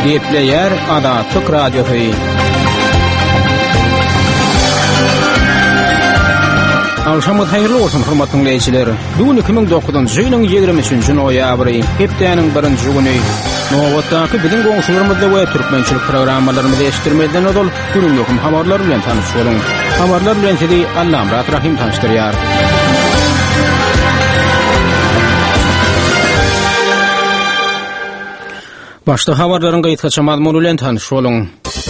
Gepleyer Azatlyk Radiosu. Akşamı hayırlı olsun hurmatly dinleyijiler. Bugün 2009-njy ýylyň 23-nji noýabry, hepdeniň 1-nji güni. Nowatdaky biziň goňşularymyzda we türkmençilik programmalarymyzy eşitdirmeden odal günlük habarlar bilen tanyş bolun. Habarlar bilen sizi Allam Rahim tanıştyrýar. Başta habarlaryň gaýtgaça mazmuny bilen tanyş bolun.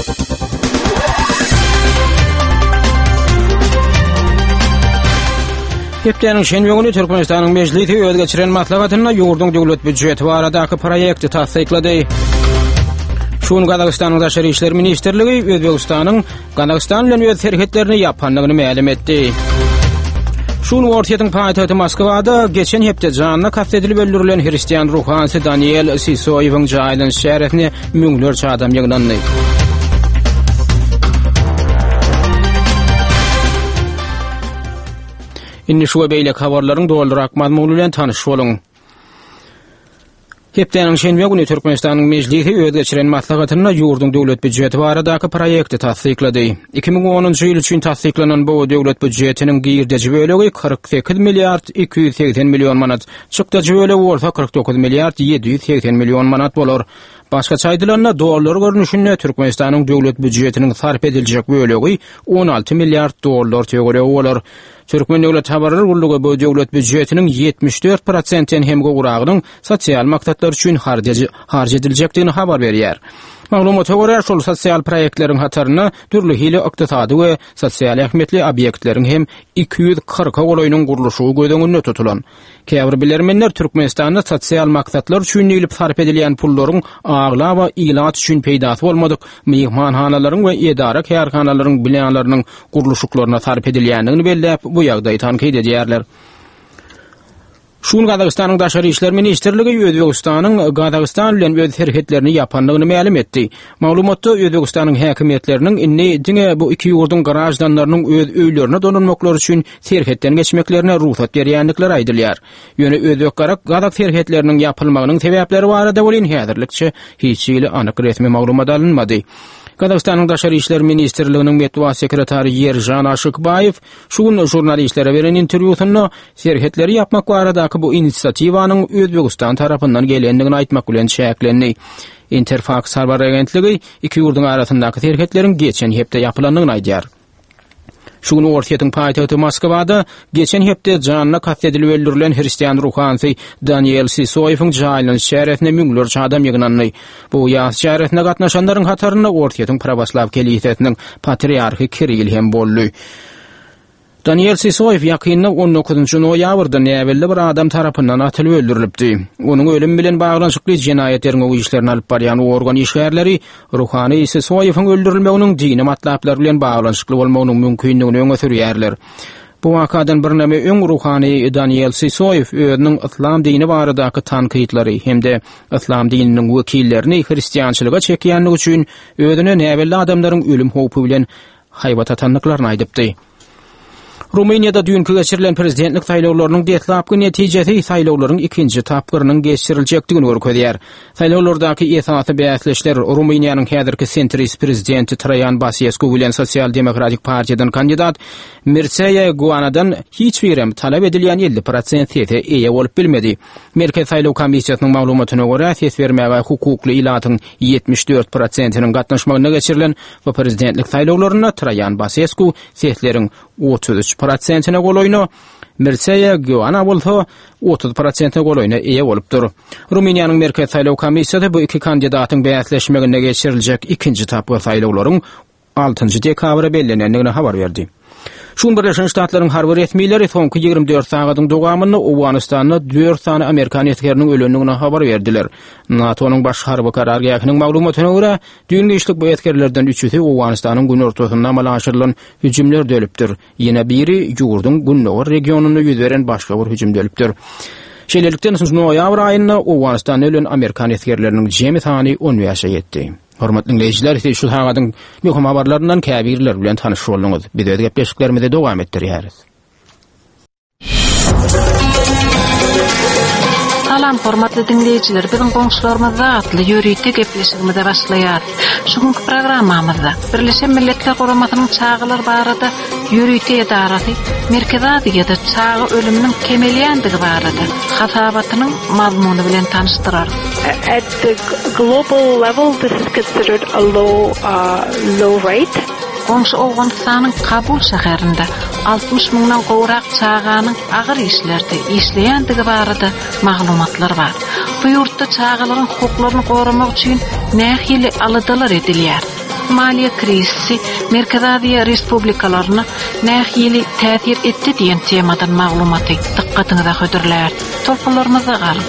Hepdeniň şenbe günü Türkmenistanyň meclisi öz geçiren maslahatyna ýurdun döwlet büdjeti baradaky proýekti tasdiklady. Şunu Gazagystanyň Daşary işler ministrligi Özbegistanyň Gazagystan bilen öz serhetlerini ýapanlygyny ma'lum etdi. Şunu Ortiýatyň paýtagty Moskwada geçen hepde janyna kastedilip öldürilen Hristiýan ruhansy Daniel Sisoýewiň jaýynyň şäherine müňlerçe adam ýyglandy. Inni şu beýlek habarlaryň doldurak mazmuny bilen tanyş bolun. Hepdeniň şenbe günü Türkmenistanyň meclisi öz geçiren maslahatyna ýurdun döwlet büdjeti baradaky proýekti tasdiklady. 2010-njy ýyl üçin tasdiklanan bu döwlet büdjetiniň girdeji bölegi 48 milliard 280 million manat, çykdaji bölegi bolsa 49 milliard 780 million manat bolar. Başka aýdylanlar dollar görnüşinde Türkmenistanyň döwlet büdjetiniň sarp ediljek bölegi 16 milliard dollar tögele bolar. Türkmen Döwlet Habarlar Gurulugy bu döwlet büdjetiniň 74%-den hem gowragynyň sosial maksatlar üçin harj ediljekdigini habar berýär. Maglumata görä şol sosial proýektleriň hatarına türlü hili ykdysady we sosial ähmiýetli obýektleriň hem 240 golaýynyň gurulşy gödöňünde tutulan. Käbir bilermenler Türkmenistanda sosial maksatlar üçin ýylip sarp edilýän pullaryň agla we ilat üçin peýdasy bolmadyk mehmanhanalaryň we edara kärhanalaryň binalarynyň gurulşyklaryna sarp edilýändigini belläp bu ýagdaýy tanqid edýärler. Şunu Gazagystanyň Daşary işler ministrligi Özbegistanyň Gazagistan bilen öz serhetlerini ýapanlygyny ma'lum etdi. Maglumatda Özbegistanyň häkimetleriniň inni diňe bu iki ýurdun garajdanlarynyň öz öýlerine donanmaklary üçin serhetden geçmeklerine ruhsat berýänlikleri aýdylýar. Ýöne Özbek Gazak serhetleriniň ýapylmagynyň sebäpleri barada bolan häzirlikçe hiç ýyly anyk resmi maglumat alınmady. Gazagystanyň Daşary işler ministrliginiň metbuat sekretary Yerjan Aşykbaýew şunu jurnalistlere beren interwýusynda serhetleri ýapmak baradaky bu inisiatiwanyň Özbegistan tarapyndan gelendigini aýtmak bilen şäklendi. Interfax habar agentligi iki ýurdun arasyndaky serhetleriň geçen hepde ýapylandygyny aýdýar. Şunu Ortiýatyň paýtagty Moskwada geçen hepde janyna kastedilip öldürilen Hristiýan ruhansy Daniel Sisoýewiň jaýynyň şäherine müňlerçe adam ýyglandy. Bu ýas şäherine gatnaşanlaryň hataryna Ortiýatyň Pravoslav Kilisiyasiniň patriarhy Kirill hem boldy. Daniel Sisoýew ýakynda 19-njy noýabrda näwelli bir adam tarapyndan atylyp öldürilipdi. Onuň ölüm bilen baglanşykly jinayetleriniň işlerini alyp barýan organ işgärleri ruhany Sisoýewiň öldürilmeginiň dini matlaplary bilen baglanşykly bolmagynyň mümkinligini öňe sürýärler. Bu wakadan bir näme öň ruhany Daniel Sisoýew özüniň islam dini baradaky tanqidleri hemde islam dininiň wekillerini hristiýançylyga çekýänligi üçin özüne näwelli adamlaryň ölüm howpy bilen haýbat atanlyklaryny aýdypdy. Rumaniýada dünkü geçirilen prezidentlik saýlawlarynyň detlapky netijesi saýlawlaryň ikinji tapgyrynyň geçirilejekdigini görkezýär. Saýlawlardaky esasy bäsleşler Rumaniýanyň häzirki sentris prezidenti Trajan Basescu bilen Sosial Demokratik partiýadan kandidat Mircea Guanadan hiç birem talap edilýän 50% sese eýe bolup bilmedi. Merkez saýlaw komissiýasynyň maglumatyna görä ses bermäge hukukly ilatyň 74%-iniň gatnaşmagyna geçirilen bu prezidentlik saýlawlaryna Trajan Basescu sesleriň 33%-ine goloýna, Mircea Guana bolsa 30%-ine goloýna eýe bolupdyr. Rumaniýanyň Merkez saýlaw komissiýasy bu iki kandidatyň bäsleşmegine geçiriljek ikinji tapgy saýlawlaryň 6-njy dekabra bellenendigini habar berdi. Şun Birleşen Ştatlaryň harby resmiýetleri soňky 24 sagatyň dowamyny Awganistanda 4 sany Amerikan askeriniň ölendigini habar berdiler. NATO'nyň baş harby karargahynyň maglumatyna görä, düňe işlik bu askerlerden 3-si Awganistanyň gün ortasynda amal aşyrylan hüjümler dölüpdir. Ýene biri ýurdun Günnowar regionuny ýüz beren başga bir hüjüm dölüpdir. Şeýlelikden noýabr aýynda Awganistanda ölen Amerikan askerleriniň jemi sany 10 ýaşa ýetdi. Hormatly dinleyijiler, siz şu hagadyň möhüm habarlaryndan käbirler bilen tanyş bolduňyz. Biz de gepleşiklerimizi dowam etdirýäris. Salam hormatly dinleyiciler, bizim goňşularymyzda atly ýöreýte gepleşigimize başlaýar. Şuňky programmamyzda Birleşen Milletler Guramasynyň çağılar barada ýöreýte edarasy Merkezadiýede çağı ölüminiň kemelýändigi barada hasabatynyň mazmuny bilen tanıştyrar. At the global level, this is considered a low rate. Goňşy Awganystanyň Kabul şäherinde 60 miňden gowrak çağanyň agyr işlerde işleýändigi barada maglumatlar bar. Bu ýurtda çağalaryň hukuklaryny goramak üçin nähili alydalar edilýär. Maliýe krizisi Merkezadiýa respublikalaryna nähili täsir etdi diýen temadan maglumaty dikkatiňize hödürlär. Tolkunlarymyza galyň.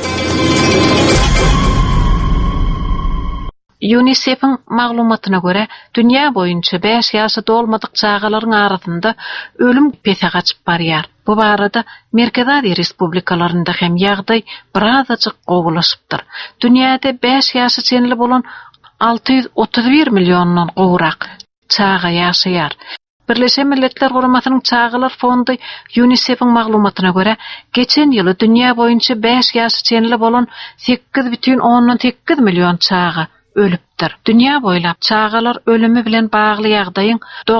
UNICEF'in maglumatyna görä, dünýä boýunça 5 ýaşy dolmadyk çağalaryň arasynda ölüm pese gaçyp barýar. Bu barada Merkezadiýa respublikalarynda hem ýagdaý birazajyk gowulaşypdyr. Dünýäde 5 ýaşy çenli bolan 631 milyondan gowrak çağa ýaşaýar. Birleşen Milletler Guramasynyň Çağalar Fondy UNICEF'in maglumatyna görä, geçen ýyly dünýä boýunça 5 ýaşy çenli bolan 8,8 milyon çağa ölüpdir. Dünýä boýlap çağalar ölümi bilen bagly ýagdaýyň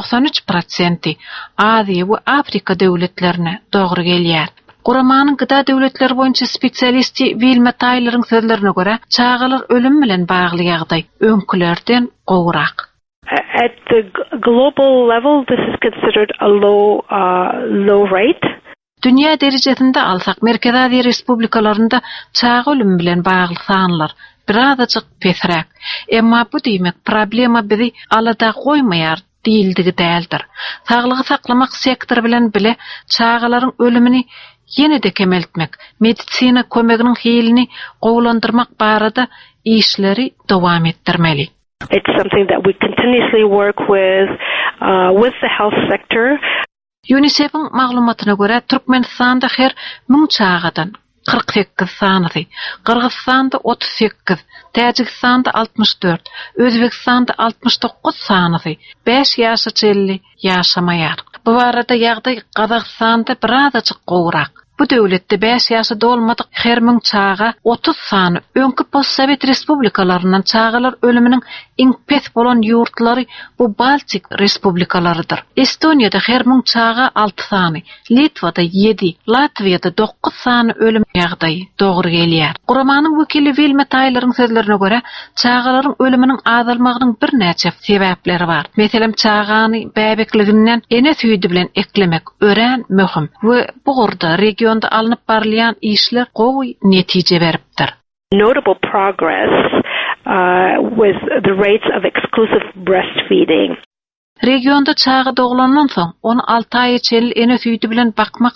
93% Aziýa we Afrika döwletlerine dogry gelýär. Guramanyň gyda döwletleri boýunça spesialisti Wilma Tyler'ın sözlerine görä, çağalar ölüm bilen bagly ýagdaý öňkülerden gowrak. At the global level, this is considered a low rate. Dünýä derejesinde alsak, Merkezadiýa respublikalarynda çağa ölüm bilen bagly sanlar birazajyk pesräk. Emma bu diýmek problema bizi alada goýmaýar diýildigi däldir. Saglygy saklamak sektory bilen bile çağalaryň ölümini ýene-de kemeltmek, medisina kömeginiň hilini gowlandyrmak barada işleri dowam etdirmeli. It's something that we continuously work with the health sector. UNICEF'in maglumatyna görä, Türkmenistanda her 1000 çağadan 48 sanydy, Kyrgyzstanda 38, Täjikistanda 64, Özbekistanda 69 sanydy. 5 ýaşy çelli ýaşamaýar. Bu barada ýagdaý Kazakstanda birazajyk gowrak. Bu döwletde 5 ýaşy dolmadyk her 1000 çağa 30 sany öňkü postsovet respublikalaryndan çağalar ölüminiň iň pes bolan ýurtlary bu Baltik respublikalarydyr. Estoniýada her 1000 çağa 6 sany, Litvada 7, Latviýada 9 sany ölüm ýagdaýy dogry gelýär. Guramanyň wekili Wilma Tyler'ın sözlerine görä, çağalaryň ölüminiň azalmagynyň bir näçe sebäpleri bar. Meselem çağany bäbekliginden ene süýdi bilen eklemek ören möhüm we bu gorda regionda alınıp barlayan işler gowy netije beripdir. Notable progress with the rates of exclusive breastfeeding. Regionda çağı doğulandan soň onu 6 ay çel ene süýdi bilen bakmak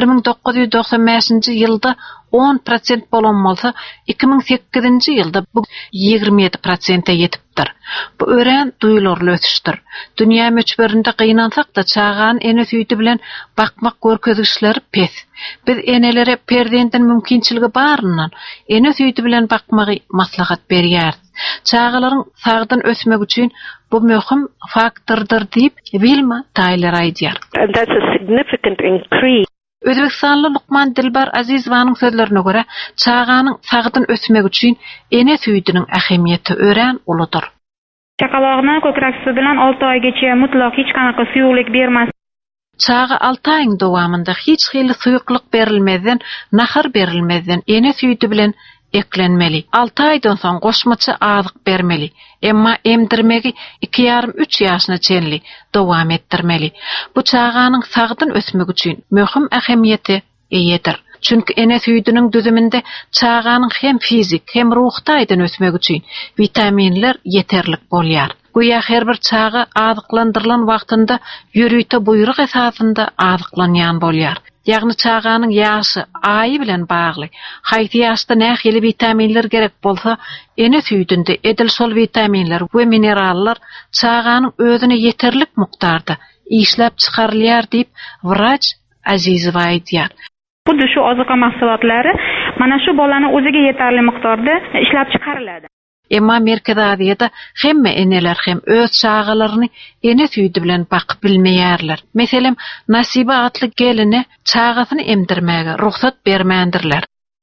1995-nji ýylda 10% bolan bolsa 2008-nji ýylda bu 27%-a ýetipdir. Bu ören duýulurly ösüşdir. Dünýä möçberinde gynansak da çağan ene süýdi bilen bakmak görkezişleri pes. Biz enelere perdentin mümkinçiligi baryndan ene süýdi bilen bakmagy maslahat berýär. Çağalaryň sagdan ösmek üçin bu möhüm faktordur diýip Wilma Tyler aýdýar. And that's a significant increase. Özbekistanly Lukman Dilbar Azizowanyň sözlerine görä, çağanyň sagdan ösmek üçin ene süýdiniň ähemiýeti ören uludur. Çakalagyna kökrak su bilen 6 ay geçe mutlak hiç kanaky suýuklyk bermez. Çağı 6 aýyň dowamında hiç hili suýuklyk berilmeden, nahar berilmeden ene süýdi bilen eklenmeli. 6 aýdan soň goşmaçy azyk bermeli. Emma emdirmegi 2,5-3 ýaşyna çenli dowam etdirmeli. Bu çağanyň sagdan ösmek üçin möhüm ähemiýeti eýedir. Çünki ene süýdiniň düzüminde çağanyň hem fizik hem ruhtaýdan ösmek üçin vitaminler yeterlik bolýar. Goýa her bir çağı azyklandyrylan wagtynda ýöreýte buyruk esasında azyklanýan bolýar. Ýagny çağanyň ýaşy aýy bilen bagly. Haýsy ýaşda nähili vitaminler gerek bolsa, ene süýdünde edil şol vitaminler we minerallar çağanyň özüne yeterlik mukdarda işläp çykarylýar diýip wrach Azizow aýdýar. Bu şu ozuqa mahsulotlari mana şu bolany o'ziga yeterli miqdorda ishlab chiqariladi. Emma Merkezadiýada hemme eneler hem öz çağalaryny ene süýdi bilen bakyp bilmeýärler. Meselem Nasiba atly geline çağasyny emdirmäge ruhsat bermändirler.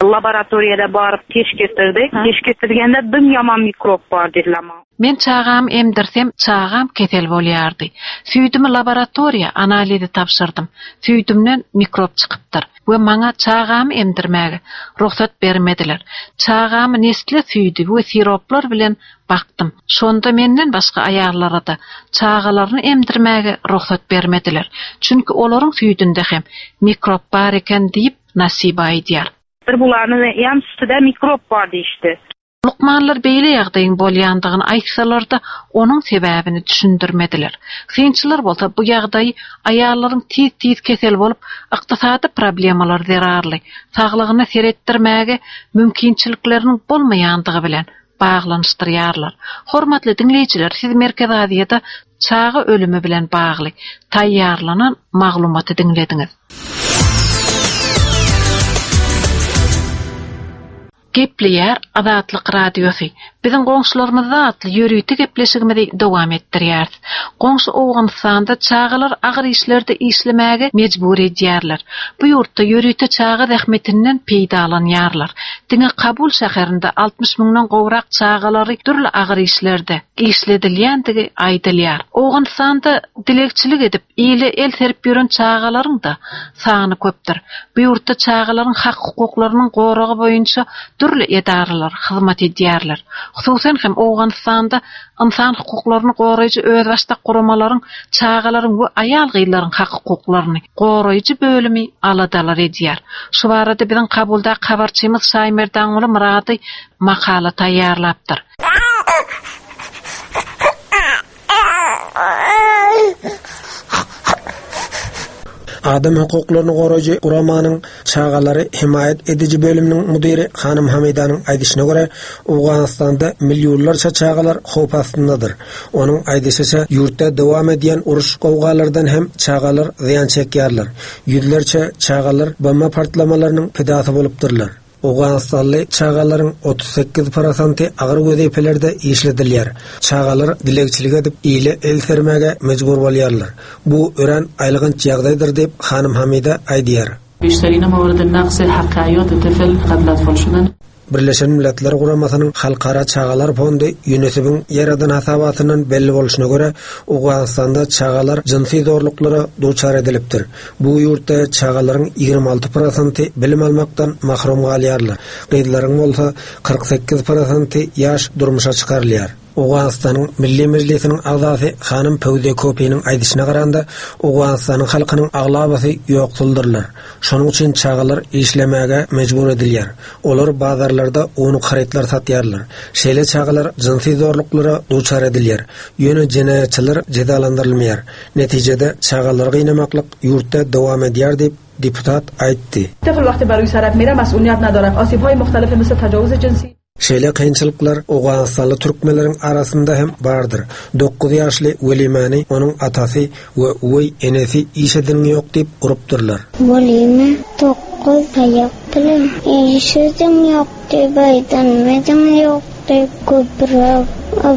Laboratoriyada barıp teşkirtirdik. Teşkirtirgende dın yaman mikrop var dediler. Men çağam emdirsem çağam ketel bolýardy. Süýdümi laboratoriýa analizi tapşyrdım. Süýdümden mikrop çykypdyr. We maňa çağam emdirmäge ruhsat bermediler. Çağam nesle süýdi we siroplar bilen baktım. Şonda menden başga aýarlara da çağalaryny emdirmäge ruhsat bermediler. Çünki olaryň süýdünde hem mikrop bar eken diýip nasip aýdýar. Bularny ýam sütüde mikrop bar diýişdi. Lukmanlar beýle ýagdaýyň bolýandygyny aýtsalar da onuň sebäbini düşündirmediler. Kynçylar bolsa bu ýagdaý aýallaryň tiz kesel bolup ykdysady problemalar zerarly, saglygyny seretdirmäge mümkinçilikleriniň bolmaýandygy bilen baglanyşdyrýarlar. Hormatly dinleýijiler, siz Merkez Aziýada çağı ölümi bilen bagly taýýarlanan maglumaty dinlediňiz. Gepleýär Azatlyk radiosu. Biziň goňşularymyzda atly ýörüýti gepleşigimizi dowam etdirýär. Goňşy Owganystanda çağalar agyr işlerde işlemäge mejbur edýärler. Bu ýurtda ýörüýti çağı zähmetinden peýdalanýarlar. Diňe Kabul şäherinde 60 000dan gowrak çağalary türli agyr işlerde işledilýändigi aýdylýar. Owganystanda dilekçilik edip ýyly el serip ýören çağalaryň da sany köpdir. Bu ýurtda çağalaryň hak hukuklarynyň goragy boýunça türli edaralar hyzmat edýärler. Hususan hem Owganystanda insan hukuklaryny goraýjy öz başda guramalaryň çağalaryň we aýal gyýlaryň hak hukuklaryny goraýjy bölümi aladalar edýär. Şu barada biziň Kabulda habarçymyz Şaýmerdan uly Murady makala taýýarlapdyr. Adam hukuklaryny goraýjy guramanyň çağalary himayet edici bölüminiň müdiri Hanım Hamidanyň aýdyşyna görä, Owganystanda milliýonlarça çağalar howp astyndadyr. Onuň aýdyşyça ýurtda dowam edýän uruş gowgalardan hem çağalar ziýan çekýärler. Ýüzlerçe çağalar bomba partlamalarynyň pidasy bolupdyrlar. Owganystanly çağalaryň 38% agyr wezipelerde işledilýär. Çağalar dilekçilik edip ýyly el sermäge mejbur bolýarlar. Bu ören aýlygynç ýagdaýdyr diýip Hanım Hamida aýdýar. بيشترينا موارد النقص حقائق الطفل قبل أطفال شدن. Birleşen Milletler Guramasynyň Halkara Çağalar Fondy UNICEF-iň ýaradan hasabatynyň belli boluşyna görä, Owganystanda çağalar jinsy zorluklary duçar edilipdir. Bu ýurtda çağalaryň 26% bilim almakdan mahrum galýarlar. Gyýdlaryň bolsa 48% ýaş durmuşa çykarylýar. Owganystanyň Milli Meclisiniň agzasy Hanım Pöwde Köpeniň aýdyşyna garanda Owganystanyň halkynyň aglabasy ýoksuldyrlar. Şonuň üçin çağalar işlemäge mejbur edilýär. Olar bazarlarda onu haritlar satýarlar. Şeýle çağalar jinsy zorluklara duçar edilýär. Ýöne jenaýatçylar jedalandyrylmaýar. Netijede çağalar gynnamaklyk ýurtda dowam edýär diýip deputat aýtdy. طفل وقتی برای سرک میره مسئولیت نداره. آسیب‌های مختلفی مثل تجاوز جنسی. Şeýle kynçylyklar Owganystanly türkmenleriň arasynda hem bardyr. 9 ýaşly Welimany onuň atasy we uwy enesi işedin ýok diýip urupdyrlar. Welime 9 aýak bilen işedin ýok diýip aýdanmadan ýok diýip köpürak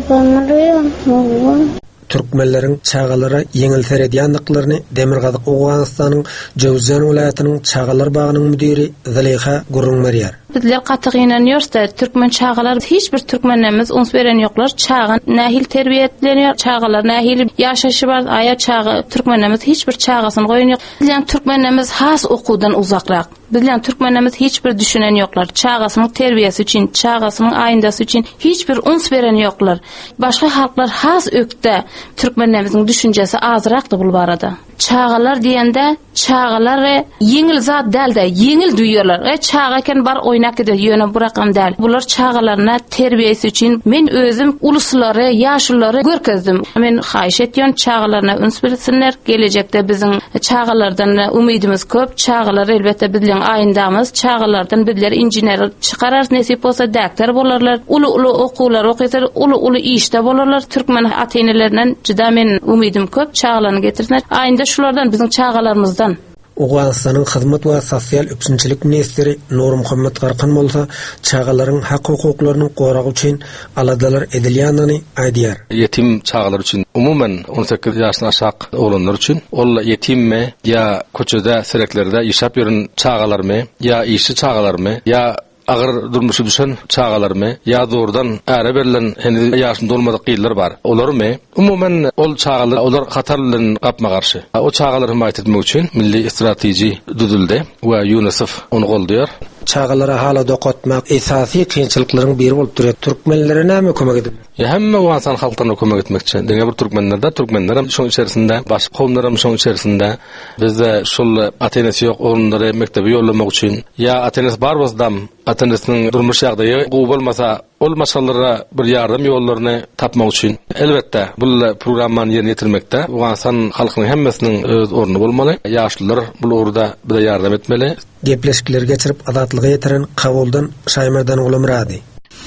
abamry Türkmenleriň çağalara ýeňil seredýänliklaryny Demirgazyk Owganystanyň Jowzjan welaýatynyň çağalar bagynyň müdiri Zaliha Gurrunmarýar. Bizler qatygyňlanýarsa türkmen çağalar hiç bir türkmenlerimiz ons beren ýoklar. Çağın nähil terbiýetlenýär, çağalar nähil ýaşaşy bar, aýa çağı türkmenlerimiz hiç bir çağasyny goýan ýok. Bizler türkmenlerimiz has okudan uzakrak. Bizler türkmenlerimiz hiç bir düşünen ýoklar. Çağasynyň terbiýesi üçin, çağasynyň aýyndasy üçin hiç bir ons beren ýoklar. Başga halklar has ökde türkmenlerimiziň düşünjesi azrakdy bu barada. Çağalar diýende çağalar ýeňil zat dälde, ýeňil duýýarlar. Çağa eken bar oynak eder, ýöne bu rakam däl. Bular çağalaryna terbiýesi üçin men özüm uluslary, ýaşulary görkezdim. Men haýyş etýän çağalaryna üns bersinler. Gelecekde biziň çağalardan umydymyz köp. Çağalar elbetde bizleň aýyndamyz. Çağalardan bizler injener çykarar, nesip bolsa daktar bolarlar. Uly okuwlar okýar, uly işde bolarlar. Türkmen ateynelerinden juda men umydym köp. Çağalaryny getirsinler. Aýynda şulardan biziň çağalarymyzdan Uganstanın Hyzmat we Sosial Üçinçilik ministri Nur Muhammed Garkan bolsa, çağalaryň hak hukuklaryny goragy üçin aladalar edilýanyny aýdýar. Yetim çağalar üçin umumen 18 ýaşdan aşağı oglanlar üçin ol yetimmi ýa köçede sereklerde ýaşap ýören çağalarmy ýa işi çağalarmy ýa agyr durmuşy düşen çağalarmy ýa zordan äre berilen hene ýaşynda bolmadyk gyllar bar. Olarmy umumen ol çağalar olar hatar bilen gapma garşy. O çağalary himayet etmek üçin milli strateji düzüldi we UNICEF onu goldaýar. Çağalara hala dokatmak esasy kynçylyklaryň biri bolup durýar. Türkmenlere näme kömek edip? Hemme Ugandan halklaryna kömek etmekçi. Deňe bir türkmenler şoň içerisinde, başga kowmlaram şoň içerisinde bizde şol atenesi ýok orunlary mektebe ýollamak üçin ýa atenes bar bozdam atenesiniň durmuş ýagdaýy gowy bolmasa ol masalara bir ýardam ýollaryny tapmak üçin elbetde bu programmany ýerine ýetirmekde Ugandan halkynyň hemmesiniň öz oruny bolmaly. Ýaşlylar bu orada bir ýardam etmeli. Gepleşikler geçirip adatlygy ýetiren Kabuldan Şaýmerdan Gulamrady.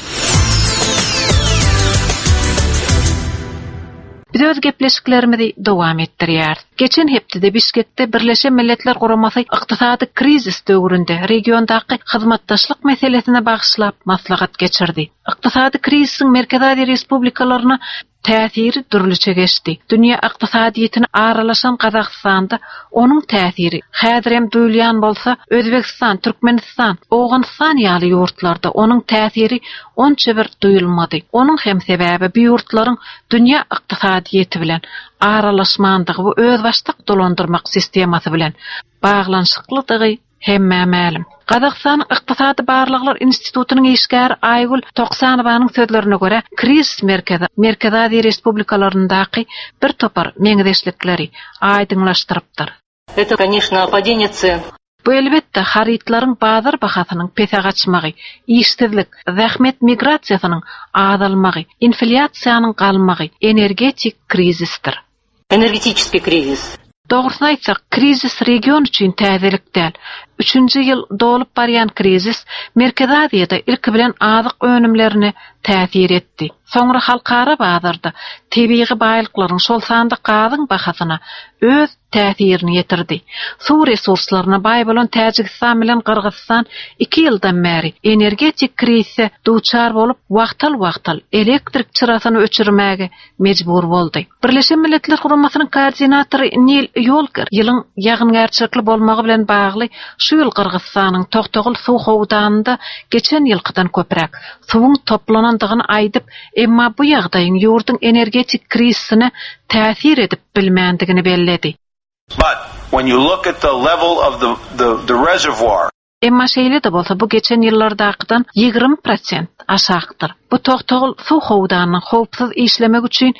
Biz öz gepleşiklerimizi dowam etdirýär. Geçen hepde Bişkekde Birleşen Milletler Guramasy ykdysady krizis döwründe regiondaky hyzmatdaşlyk meselesine bagyşlap maslahat geçirdi. Ykdysady krizisiň Merkezi Respublikalaryna täsiri durlyça geçdi. Dünýä ykdysadyýetyne aralaşan Gazagstanda onuň täsiri häzir hem duýulýan bolsa, Özbekistan, Türkmenistan, Owganistan ýaly ýurtlarda onuň täsiri onça bir duýulmady. Onuň hem sebäbi bu ýurtlaryň dünýä ykdysadyýety bilen aralaşmandygy we öz başlyk dolandyrmak sistemasy bilen baglanşyklydygy hemme ma'lum. Qazaqstan Iqtisadi Barlyklar Institutunyň işgäri Aygul Toqsanowanyň sözlerine görä, kriz merkezi respublikalaryndaky bir topar meňzeşlikleri aýdyňlaşdyrypdyr. Это, конечно, падение цен. Bu elbetde haritlaryň bazar bahasynyň pese gaçmagy, işsizlik, zähmet migrasiýasynyň azalmagy, infляциýanyň galmagy, energetik krizisdir. Энергетический кризис. Doğrusunu aýtsak, krizis region üçin täzelik däl. 3-nji ýyl dolup barýan krizis Merkezi Aziýada ilki bilen azyk önümlerini täsir etdi. Soňra halkara bazarda tebii baýlyklaryň şol sanda gazyň bahasyna öz täsirini ýetirdi. Suw resurslaryna baý bolan Täjikistan bilen Kyrgyzstan 2 ýyldan bäri energetik krizise duçar bolup wagtal elektrik çyrasyny öçürmäge mejbur boldy. Birleşen Milletler Guramasynyň koordinatory Neil Yolker ýylyň ýagyngarçylykly bolmagy bilen bagly şu ýyl Kyrgyzstanyň Toqtogul suw howdanynda geçen ýylkydan köpräk suwuň toplanandygyny aýdyp, emma bu ýagdaýyň ýurdun energetik krizisine täsir edip bilmändigini belledi. But when you look at the level of the reservoir, emma şeýle de bolsa bu geçen ýyllardakydan 20% aşagdyr. Bu Toqtogul suw howdanynyň howpsuz işlemek üçin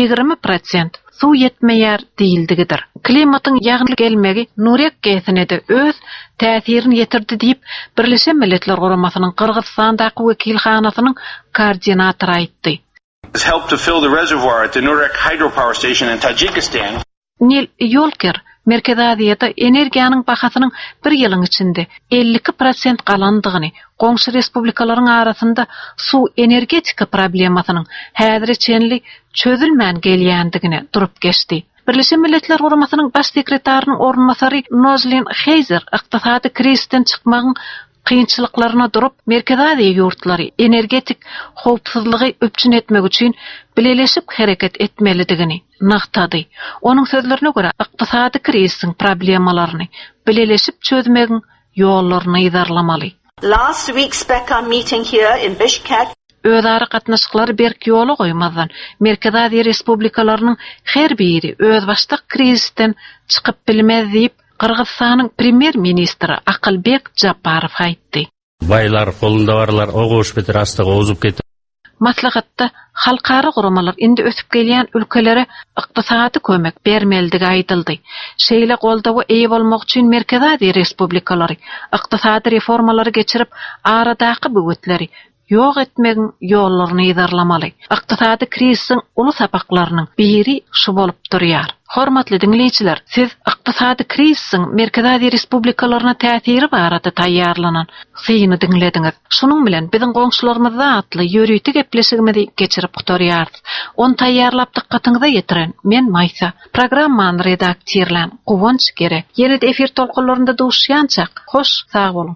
20% suw ýetmeýär diýildigidir. Klimatyň ýagny gelmegi nurek gesine de öz täsirini ýetirdi diýip Birleşen Milletler Guramasynyň Kyrgyzstandaky wekilhanasynyň koordinatory aýtdy. Has helped to fill the reservoir at the Nurek hydropower station in Tajikistan. Neil Yolker Merkezi Aziýada energiýanyň bahasynyň bir ýylyň içinde 52% galandygyny, goňşy respublikalaryň arasynda suw energetika problemasynyň häzir çenli çözülmän gelýändigini durup geçdi. Birleşen Milletler Guramasynyň baş sekretarynyň ornmasary Nozlin Heiser ykdysady krizisten çykmagyň kynçylyklaryna durup Merkezi Aziýa ýurtlary energetik howpsuzlygy öpçün etmek üçin bileleşip hereket etmelidigini naktady. Onuň sözlerine görä, ykdysady krizisiň problemalaryny bileleşip çözmegiň ýollaryny ýazarlamaly. Last week's SPECA meeting here in Bishkek özara gatnaşyklar berk ýoly goýmazdan Merkezi Aziýa respublikalarynyň her biri öz başlyk krizisten çykyp bilmez diýip Kırgızstanyň premier ministri Akylbek Japarow aýtdy. Baylar golunda barlar oguş beter astaga ozup ketdi. Maslahatda halkara guramalar indi ösüp gelýän ülkelere ykdysady kömek bermeldigi aýdyldy. Şeýle goldawy eýe bolmak üçin Merkezi Aziýa respublikalary ykdysady reformalary geçirip aradaky böwetleri ýok etmegiň ýollaryny ýazarlamaly. Ykdysady krizisiň uly sapaklarynyň biri şu bolup durýar. Hormatly dinleyijiler, siz ykdysady kriziň Merkezi respublikalaryna täsiri barada taýýarlanan syny dinlediňiz. Şunuň bilen biziň goňşularymyzda atly ýörüýti gepleşigimizi geçirip gutaryardyk. Onu taýýarlap dykkatyňyza ýetiren men Maýsa. Programmany redaktorlan Gowunç gerek. Ýene-de efir tolkunlarynda duşýançak. Hoş, sag bolun.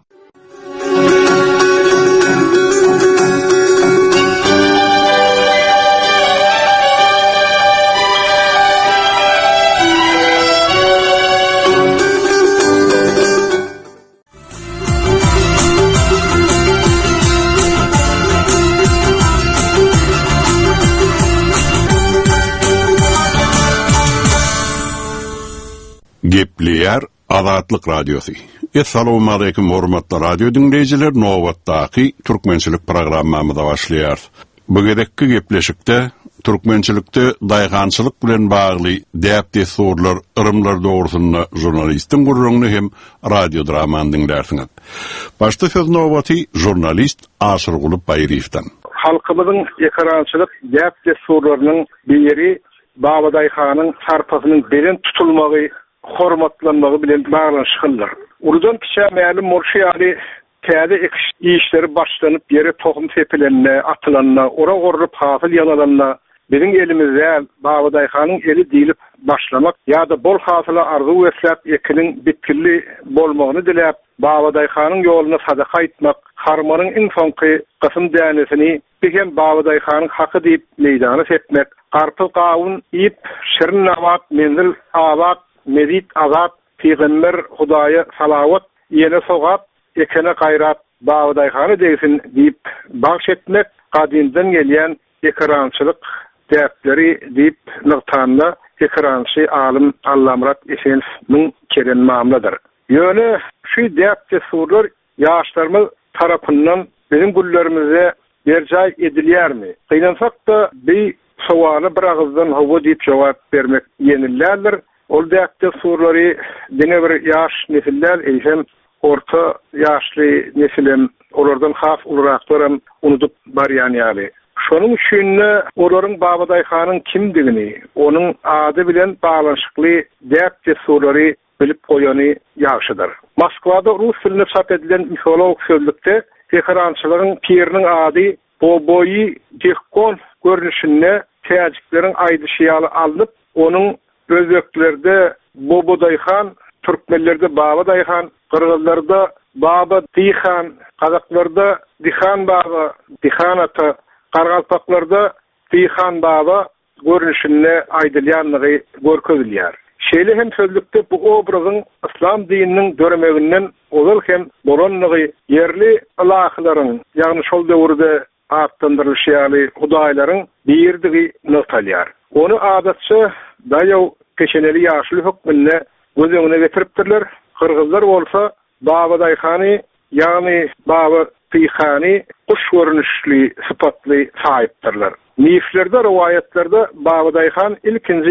Gepleýär Azatlyk radiosu. Assalamu alaykum hormatly radio dinleýijiler, nowatdaky türkmençilik programmamyza başlaýar. Bu gerekki gepleşikde türkmençilikde daýgançylyk bilen bagly däpde sorlar, ırımlar dogrusyna jurnalistin gurrunny hem radio dramany dinlersiňiz. Başda söz nowaty jurnalist Aşyrguly Baýryewden. Halkymyzyň ekrançylyk däpde sorlarynyň biri Babaday Hanyň sarpasynyň beren tutulmagy, hormatlanmagy bilen baglanşyklar. Uludan kiçä ma'lum morşýaly täze işleri başlanyp ýere tohum sepelenine, atylanna, ora gorrup hasyl ýanalanna biziň elimizde Babaday Hanyň eli diýilip başlamak ýa-da bol hasyla arzu etläp ekiniň bitkilli bolmagyny diläp Babaday Hanyň ýoluna sadaka aýtmak, harmanyň iň soňky gysym dänesini bigen Babaday Hanyň haky diýip meýdana setmek, garpy gawun ip, şirin awat, menzil awat, medit azat, Peygamber Hudaýa salawat, ýene sowgat, ekene gaýrat Babaday Hany diýsin diýip bagş etmek, gadymdan gelýän ekrançylyk däpleri diýip nyktanla ekrançy alim Allamurat Esenow'ň keren mamladyr. Ýöne şu däpde surlar ýaşlarymyz tarapyndan bizim gullerimize berjay edilýärmi? Gynansak da bir sowaly bir agızdan hawa diýip jogap bermek ýenillerdir. Ol däpde surlary dene bir ýaş nesiller, eýsem orta ýaşly nesilem olardan haf ulraklarym unutup barýan ýaly. Şonuň üçin olaryň Babaday Hanyň kimdigini, onuň ady bilen baglanşykly däpde surlary bilip goýany ýaşydyr. Moskwada rus dilinde çap edilen mikolog sözlükde ekrançylygyň piriniň ady Boboyi Dehkon görnüşinde täjikleriň aýdyşyaly alınıp, onuň özbeklerde Boboday Han, türkmenlerde Babaday Han, kırgızlarda Baba Dihan, kazaklarda Dihan Baba, Dihan ata, Kargalpaklarda Dihan Baba görnüşinde aýdylýanlygy görkezilýär. Şeýle hem sözlükde bu obrazyň İslam dininiň döremeginden ozal hem bolanlygy yerli ilahlaryň, ýagny şol döwürde atlandyrylýan hudaýlaryň birdigi notalýar. Onu adatça daýaw keşeneli ýaşly hukmyny gözüňe getiripdirler. Kırgızlar bolsa Babaday Hany, ýagny Baba Tihany kuş görnüşli, sypatly saýypdyrlar. Niflerde, riwayetlerde Babaday Han ilkinji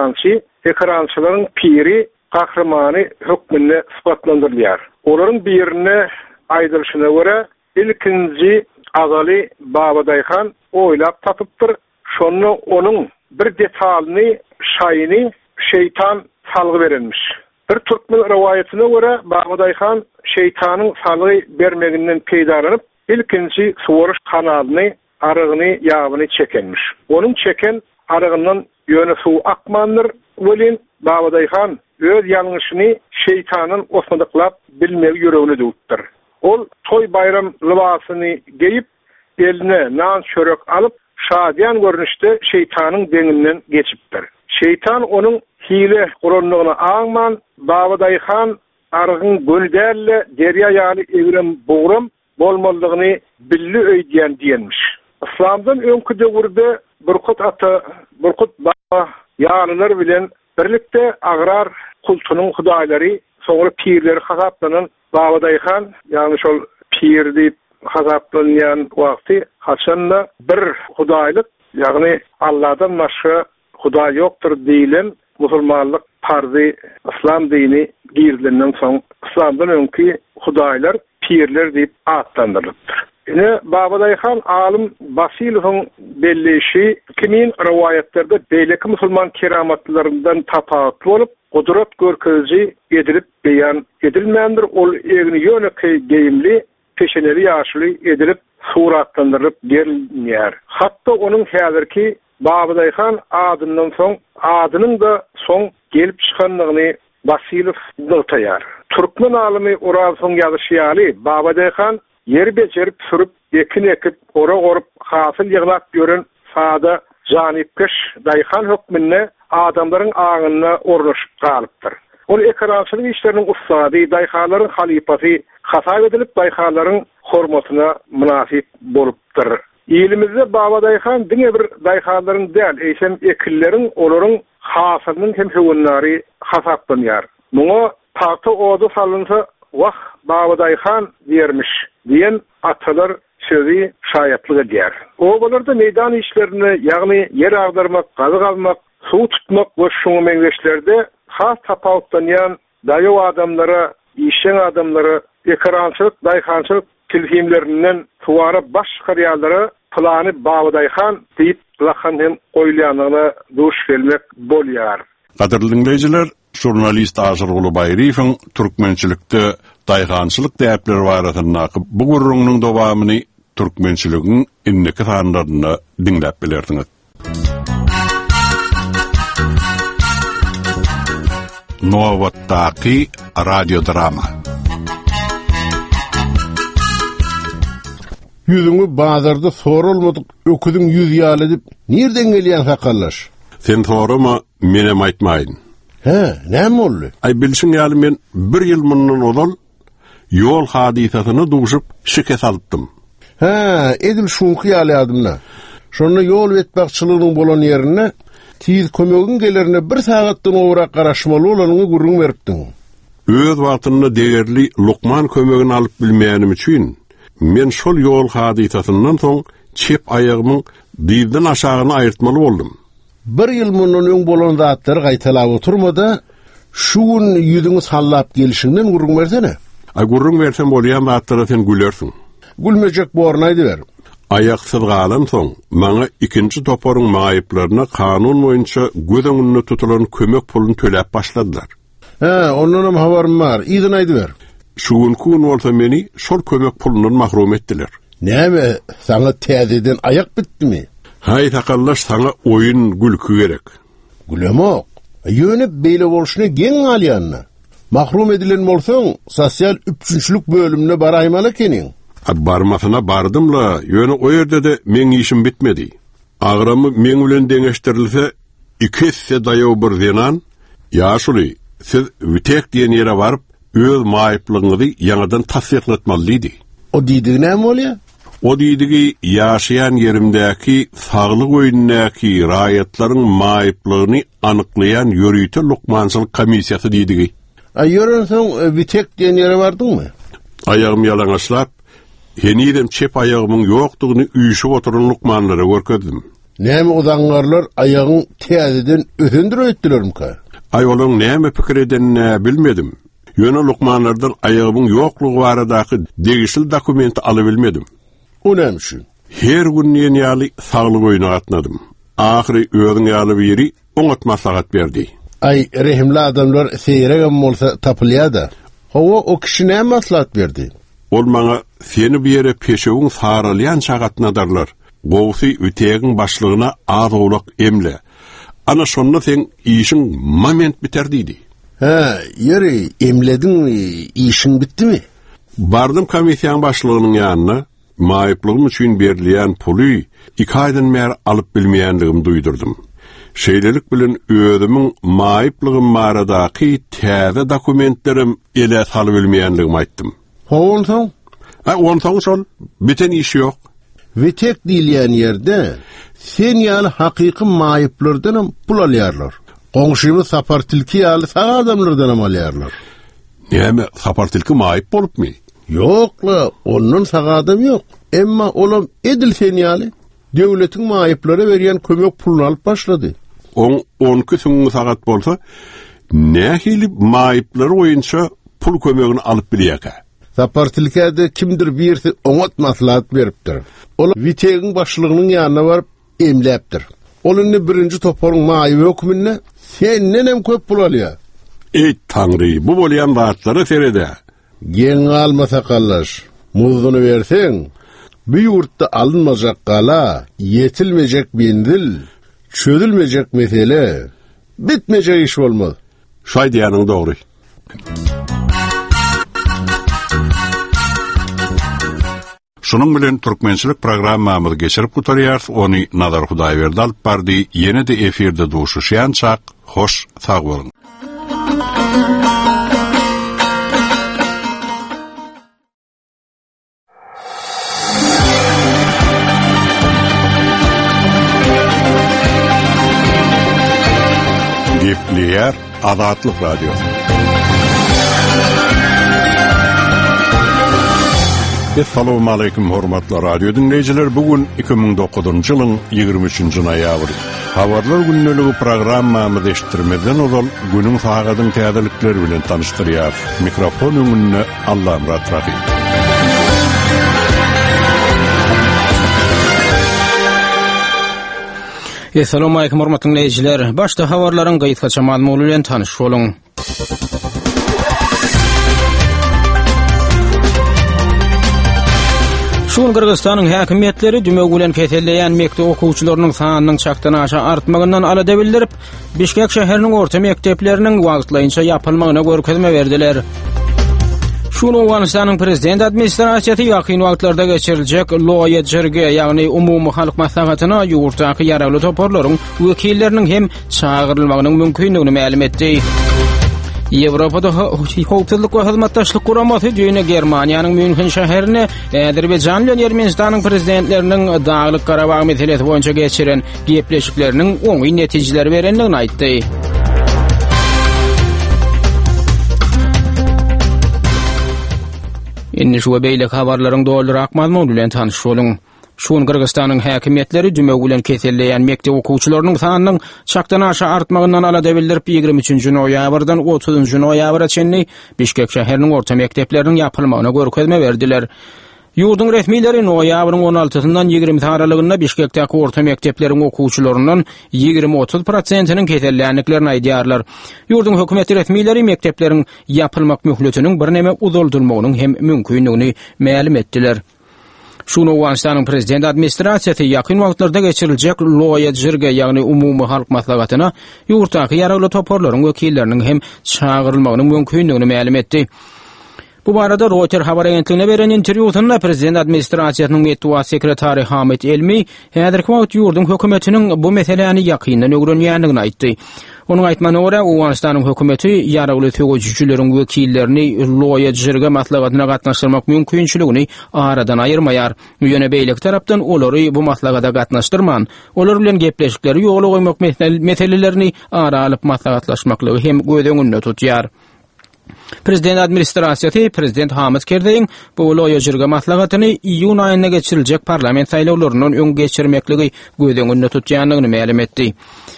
ekrançylaryň piri, gahrymany hukmyny sypatlandyrylýar. Olaryň birine aýdylyşyna görä ilkinji azaly Babaday Han oýlap tapypdyr. Şonu onuň bir detalyny, şaýyny şeytan salgy berenmiş. Bir türkmen riwayetine göre Babaday Han şeytanyň salgy bermeginden peýdalanyp ilkinji suwaryş kanalyny, arygyny, ýabyny çekenmiş. Onuň çeken arygyndan ýöne suw akmandyr. Welin Babaday Han öz ýalňyşyny şeytanyň osmadyklap bilmegi ýöregine döwüpdir. Ol toy bayram libasyny giyip eline nan çörek alyp şadyan görnüşde şeytanyň deňinden geçipdir. Şeytan onuň hile guranlygyny aňman Babaday Han argyň gölderle derýa ýaly egrem bogram bolmalygyny billi öýdýän diýenmiş. İslamdan öňkü döwürde Burkut ata, Burkut baba ýalylar bilen birlikde agrar kultunyň hudaýlary, soňra pirleri hasaplanan Babaday Han, ýagny şol pir diýip hasaplanýan wagty haçanda bir hudaýlyk, ýagny Allahdan başga hudaý ýokdur diýilen musulmanlyk pardy İslam dini girdilenden soň İslamdan öňki hudaýlar pirler diýip atlandyrylypdyr. Ine Babadayhan alim Basilov'un belleşi kimin rivayetlerde beyleki Müslüman keramatlarından tapatlı olup kudret görkezi edilip beyan edilmeyendir. Ol egni yöneki geyimli peşeneli yaşlı edilip suratlandırıp gerilmeyer. Hatta onun hazırki Babadayhan adının da son gelip çıkanlığını Basilov notayar. Türkmen alimi Uraz'ın yazışıyali Babadayhan yer becerip sürüp ekin ekip ora orup hasıl yığlap görün sağda janipkeş dayhan hükmünne adamların ağınına orlaşıp kalıptır. Ol ekrançılık işlerinin ustadı dayhaların halifası hata edilip dayhaların hormatına münasip boluptur. İlimizde Babadayhan dine bir dayhaların değil, eysem ekillerin olurun hasılının hem hüvünleri hasaplanıyar. Buna tahta odu salınsa vah Babadayhan vermiş diyen atalar sözü şayatlığı diyer. Obalarda meydan işlerini yani yer ağdırmak, kazık almak, su tutmak ve şunu mengeçlerde has tapavutlanyan dayo adamlara, işen adamlara, ekrançılık, dayhançılık tilhimlerinden tuvara baş kariyalları planı Babadayhan deyip lakan hem oylayanlığına duş gelmek bolyar. Qadirli dinleyiciler, jurnalist Azır Ulu Bayrif'in Türkmençilikte dayhançılık däpleri baratynda bu gurrunun dowamyny türkmençiligiň inneki sanlaryna dinläp bilerdiňiz. Nowatdaky radio drama. Yüzüňi bazarda sorulmadyk öküdüň yüz ýaly edip nerden gelýän sakallar? Sen sorama menem aýtmaýyn. He, näme boldy? Ay bilsin ýaly men 1 ýyl mundan odal yol hadisasyny duşup şike salypdym. He, edil şunky ýaly adamna. Şonu yol etbakçylygynyň bolan ýerine tiz kömegiň gelerine 1 sagatdan owrak garaşmaly bolanyny gurrun beripdiň. Öz wagtyny değerli Lukman kömegini alyp bilmeýänim üçin men şol yol hadisasyndan soň çep ayagymyň diýden aşagyny aýyrtmaly boldum. 1 ýyl mundan öň bolan zatlary gaýtalap oturmada şu gün ýüzüňi sallap gelişinden gurrun bersene. Ay gurrun bersem bolýan zatlara sen gülersiň. Gülmejek bornaýdy ber. Ayaksyz galan soň maňa ikinji toparyň maýyplaryna kanun boýunça göz öňünde tutulan kömek pulunu töläp başladylar. He, ondan habarym bar. Ýygyny aýdy ber. Şu gün bolsa meni şol kömek pulundan mahrum etdiler. Näme? Saňa täzeden ayak bitdimi? Hay takallaş sana oyun gülkü gerek. Gülemok. Yönüp beýle bolşuny geň alýanna. Mahrum edilen bolsaň, sosial üçünçülük bölümine baraýmaly keniň. Barmasyna bardymla, ýöne o ýerde de meň işim bitmedi. Agramy meň bilen deňeşdirilse, iki hisse daýaw bir zenan, ýaşuly, siz witek diýen ýere baryp, öz maýyplygyňyzy ýangadan tasdiqlatmalydy. O diýdi näme bolýar? O diýdigi ýaşaýan yerimdäki saglyk öýünäki raýatlaryň maýyplygyny anyklayan ýörüýte Lukmançylyk komissiýasy diýdigi. Ýörensoň witek diýen ýere bardyňmy? Ayagym ýalaňaçlap, henidem çep ayagymyň ýokdugyny üýşüp oturan Lukmanlara görkezdim. Näme odangarlar ayagyň täzeden ösendir öýtdilermi? Ay olaň näme pikir edenini bilmedim. Ýöne Lukmanlardan ayagymyň ýoklugy baradaky degişli dokumenti alabilmedim. O näme üçin? Her gün ýaly saglyk öýüne gatnadym. Ahry özüň ýaly biri oňatma sagat berdi. Ay rehimli adamlar seýregem bolsa tapylýar-da. Hawa o kişi näme maslahat berdi? Ol maňa seni bir ýere peşegiň saralýan çagatnadarlar. Gowsy ütegiň başlygyna az olak emle. Ana şonda sen işiň moment biter diýdi. He, ýeri emlediň işiň bitdimi? Bardym komissiýanyň başlygynyň ýanyna, maýyplygym üçin berilýän puly 2 aýdan mer alyp bilmeýändigimi duýdurdum. Şeýlelik bilen özümiň maýyplygym baradaky täze dokumentlerim ele salyp bilmeýändigimi aýtdym. Howolsoň? Onsoň şol biten iş ýok. Witek diýilýän ýerde sen ýaly hakyky maýyplardan pul alýarlar. Goňşymy sapartilki ýaly sağa adamlardan alýarlar. Näme sapartilki maýyp bolupmy? Ýokla, onun sağa adam ýok. Emma olam edilsen ýaly döwletiň maýyplara berýän kömek pulunu alyp başlady. 12 soňky sagat bolsa, nähili maýyplar oýunça pul kömegini alyp bilýär. Zapartilkada kimdir birisi oňat maslahat beripdir. Ol Witegiň başlygynyň ýanyna baryp emläpdir. Olunny birinji toparyň maýy hökmünde sen nenem köp bulalýar. Ey Tanrı, bu bolýan wagtlary serede. Geň almasa kallaş, muzduny berseň, bu ýurtda alınmajak gala, yetilmejek bendil, çözülmejek mesele, bitmejek iş bolmaz. Şaý diýeniň dogry. Şunun bilen türkmençilik programmamyzy geçirip gutarýar, ony Nazar Hudaýberdi alyp bardy. Ýene-de efirde duşuşýançak, hoş sag bolun. Gepleýär Azatlyk radiosu. Assalamu alaykum hormatly radio dinleyijiler. Bugün 2009-njy ýylyň 23-nji noýabry. Habarlar günneligi programmamyzy eşitdirmeden ozal günüň sagadyň täzelikleri bilen tanıştyrýar. Mikrofon öňünde Allah rahatlaty. Assalamu alaykum hormatly dinleyijiler. Başda habarlaryň gaýtgaça maglumaty bilen tanyş boluň. Şuň Kyrgyzstanyň häkimetleri dümek bilen keselleýän mekdep okuwçylarynyň sanynyň çakdan aşa artmagyndan alada bildirip, Bişkek şäheriniň orta mekdepleriniň wagtlaýynça ýapylmagyna görkezme berdiler. Şunu Awganistanyň prezident administrasiýasy ýakyn wagtlarda geçiriljek loýajyrge, ýagny umumy halk maslahatyna ýurtdaky ýaragly toparlaryň wekilleriniň hem çağırylmagynyň mümkinligini ma'lum etdi. Ýewropada howpsuzlyk we hyzmatdaşlyk guramasy diýene Germaniýanyň München şäherine Azerbaýjan bilen Ermenistanyň prezidentleriniň Daglyk Garabag meselesi boýunça geçiren gepleşikleriniň oňy netijeleri berenligini aýtdy. Inni şu beýlek habarlaryň doldurak mazmunu bilen tanyş boluň. Şuň Kyrgyzstanyň häkimetleri dümek bilen keselleýän mekdep okuwçylarynyň sanynyň çakdan aşa artmagyndan alada bildirip 23-nji noýabrdan 30-njy noýabra çenli Bişkek şäheriniň orta mekdepleriniň ýapylmagyna görkezme berdiler. Ýurdun resmileri noýabryň 16-syndan 20 aralygyna Bişkekdäki orta mekdepleriň okuwçylarynyň 20-30%-nyň kesellänliklerini aýdýarlar. Ýurdun hökümeti resmileri mekdepleriň ýapylmak möhletiniň bir näme uzuldurmagynyň hem mümkinligini ma'lum etdiler. Şunu Awganistanyň prezident administrasiýasy ýakyn wagtlarda geçiriljek loýajyrge, ýagny umumy halk maslahatyna ýurtdaky ýaragly toparlaryň wekilleriniň hem çağırylmagynyň mümkinligini ma'lum etdi. Bu barada Reuters habar agentligine beren interwýusynda prezident administrasiýasynyň medeniýet sekretary Hamid Elmi häzirki wagt ýurdun hökümetiniň bu meseleni ýakyndan öwrenýändigini aýtdy. Onuň aýtmagyna görä, Awganistanyň hökümeti ýaragly tögejçileriň wekillerini loýajyrge maslahatyna gatnaşdyrmak mümkinçiligini aradan aýyrmaýar. Ýöne beýlek tarapdan olary bu maslahata gatnaşdyrman, olar bilen gepleşikleri ýogly goýmak meselelerini ara alyp maslahatlaşmaklygy hem göz öňünde tutýar. Prezident administrasiýasy prezident Hamid Kerdeýiň bu loýajyrge maslahatyny iýun aýyna geçiriljek parlament saýlawlarynyň öň geçirmekligi göz öňünde tutýanlygyny ma'lum etdi.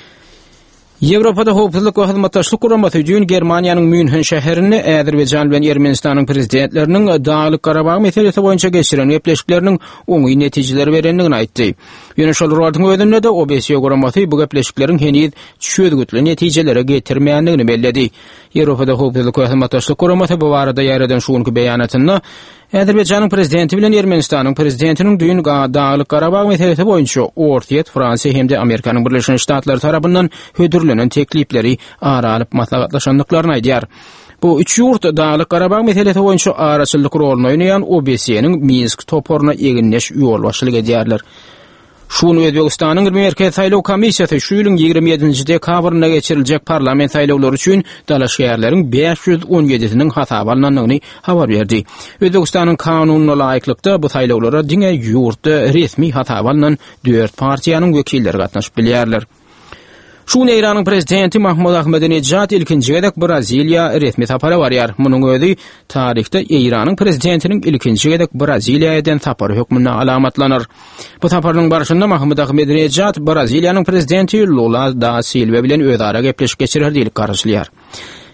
Ýewropada howpsuzlyk we hyzmatdaşlyk guramasy üçin Germaniýanyň München şäherine Azerbaýjan bilen Ermenistanyň prezidentleriniň Daglyk Garabag meselesi boýunça geçiren gepleşikleriniň oňy netijeleri berenligini aýtdy. Ýöne şol rawatyň özünde de OBSE guramasy bu gepleşikleriň henüz çözgütlü netijelere getirmeýändigini belledi. Ýewropada howpsuzlyk we hyzmatdaşlyk guramasy bu barada ýaradan şuňky beýanatyny Azerbaýjanyň prezidenti bilen Ermenistanyň prezidentiniň düýün Daglyk Garabag meselesi boýunça Ortiýet, Fransiýa hem de Amerikanyň Birleşen Ştatlary tarapyndan hödürlenen teklipleri ara alyp maslahatlaşandyklaryny aýdýar. Bu üç ýurt Daglyk Garabag meselesi boýunça araçylyk roluny oýnaýan OBSE-niň Minsk toparyna eginleş ýol başlyk edýärler. Şunu Özbegistanyň merkez saýlaw komissiýasy şu ýylyň 27-nji dekabryna geçiriljek parlament saýlawlary üçin Dalaş şäherleriň 517-siniň hasap alnanlygyny habar berdi. Özbegistanyň kanunyna laýyklykda bu saýlawlara diňe ýurtda resmi hasap alınan 4 partiýanyň wekilleri gatnaşyp bilýärler. Şunu İran'ın prezidenti Mahmud Ahmadinejad ilkinci gedek Braziliya resmi sapara varýar. Munyň özi tarihte İran'ın prezidentiniň ilkinci gedek Braziliýadan sapary hökmüne alamatlanır. Bu saparyň barşynda Mahmud Ahmadinejad Braziliýanyň prezidenti Lula da Silva bilen özara gepleşik geçirer diýilip garaşylýar.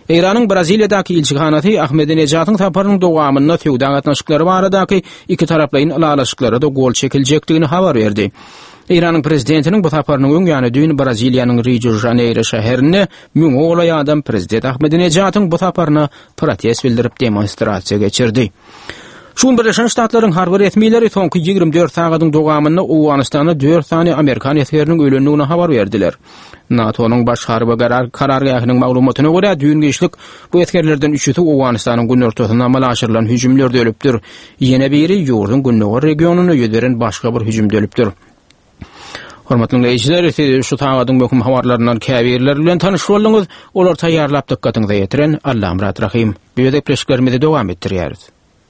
Iranyň Braziliýadaky ilçihanaty Ahmedinejatyň taparynyň dowamyna feudal gatnaşyklary baradaky iki taraplyň alalaşyklary da gol çekilejekdigini habar berdi. İran'ın prezidentinin bu taparının öňýany dün Braziliýanyň Rio de Janeiro şäherine müňe olay adam prezident Ahmedinejatyň bu taparyna protest bildirip demonstrasiýa geçirdi. Şun Birleşen Ştatlaryň harby resmiýetleri soňky 24 sagatyň dowamyna Awganystanda 4 tane Amerikan askeriniň ölendigini habar berdiler. NATO'nun baş harby karargahynyň maglumatyna görä düň geçlik bu askerlerden 3-si Awganystanyň gün ortasyna amal aşyrylan hüjümlerde ölüpdir. Ýene biri ýurdun günnäwir regionuny ýöderen başga bir hüjümde ölüpdir. Hormatly dinleýijiler, şu tagadyň möhüm habarlaryndan käbirler bilen tanyşyp boldyňyz. Olar taýýarlap dikkatyňizi ýetiren Allahym rahim. Bu ýerde pleşiklerimizi dowam etdirýäris.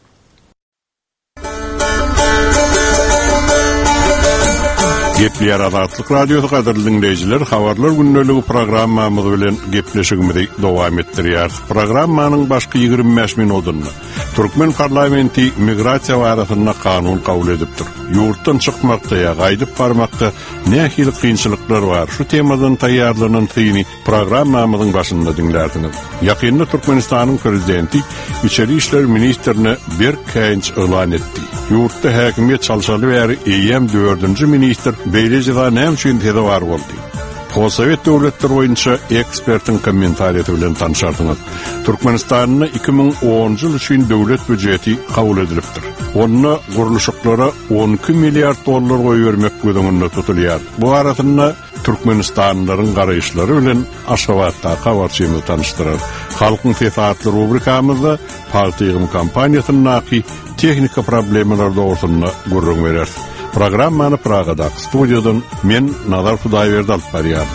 Gepler Azatlyk Radiosu gaderli dinleyijiler, habarlar günneligi programmamyz bilen gepleşigimizi dowam etdirýär. Programmanyň başky 25 minutyny Türkmen parlamenti migrasiýa wagtyna kanun kabul edipdir. Ýurtdan çykmakda ýa gaýdyp barmakda nähili kynçylyklar bar. Şu temadan taýýarlanan syny programmamyzyň başynda dinlerdiňiz. Ýakynda Türkmenistanyň prezidenti içeri işler ministrini bir känç elan etdi. Ýurtda häkimiýet çalşaly bäri EM 4-nji minister beýlejida näme üçin tede bar boldy. Sovet döwletleri boýunça ekspertiň kommentariýety bilen tanışardyňyz. Türkmenistanyň 2010 ýyl üçin döwlet büdjeti kabul edilipdir. Onu guruluşyklara 12 milliard dollar goýup bermek gözüňde tutulýar. Bu arasynda Türkmenistanlylaryň garaýşlary bilen Aşgabatda habarçymy tanışdyrar. Halkyň tefatly rubrikamyzda partiýagyň kampaniýasynyň tehnika problemler dogusunda gurrun berer. Programmany Pragada studiýadan men Nazar Hudaýberdi alyp barýar.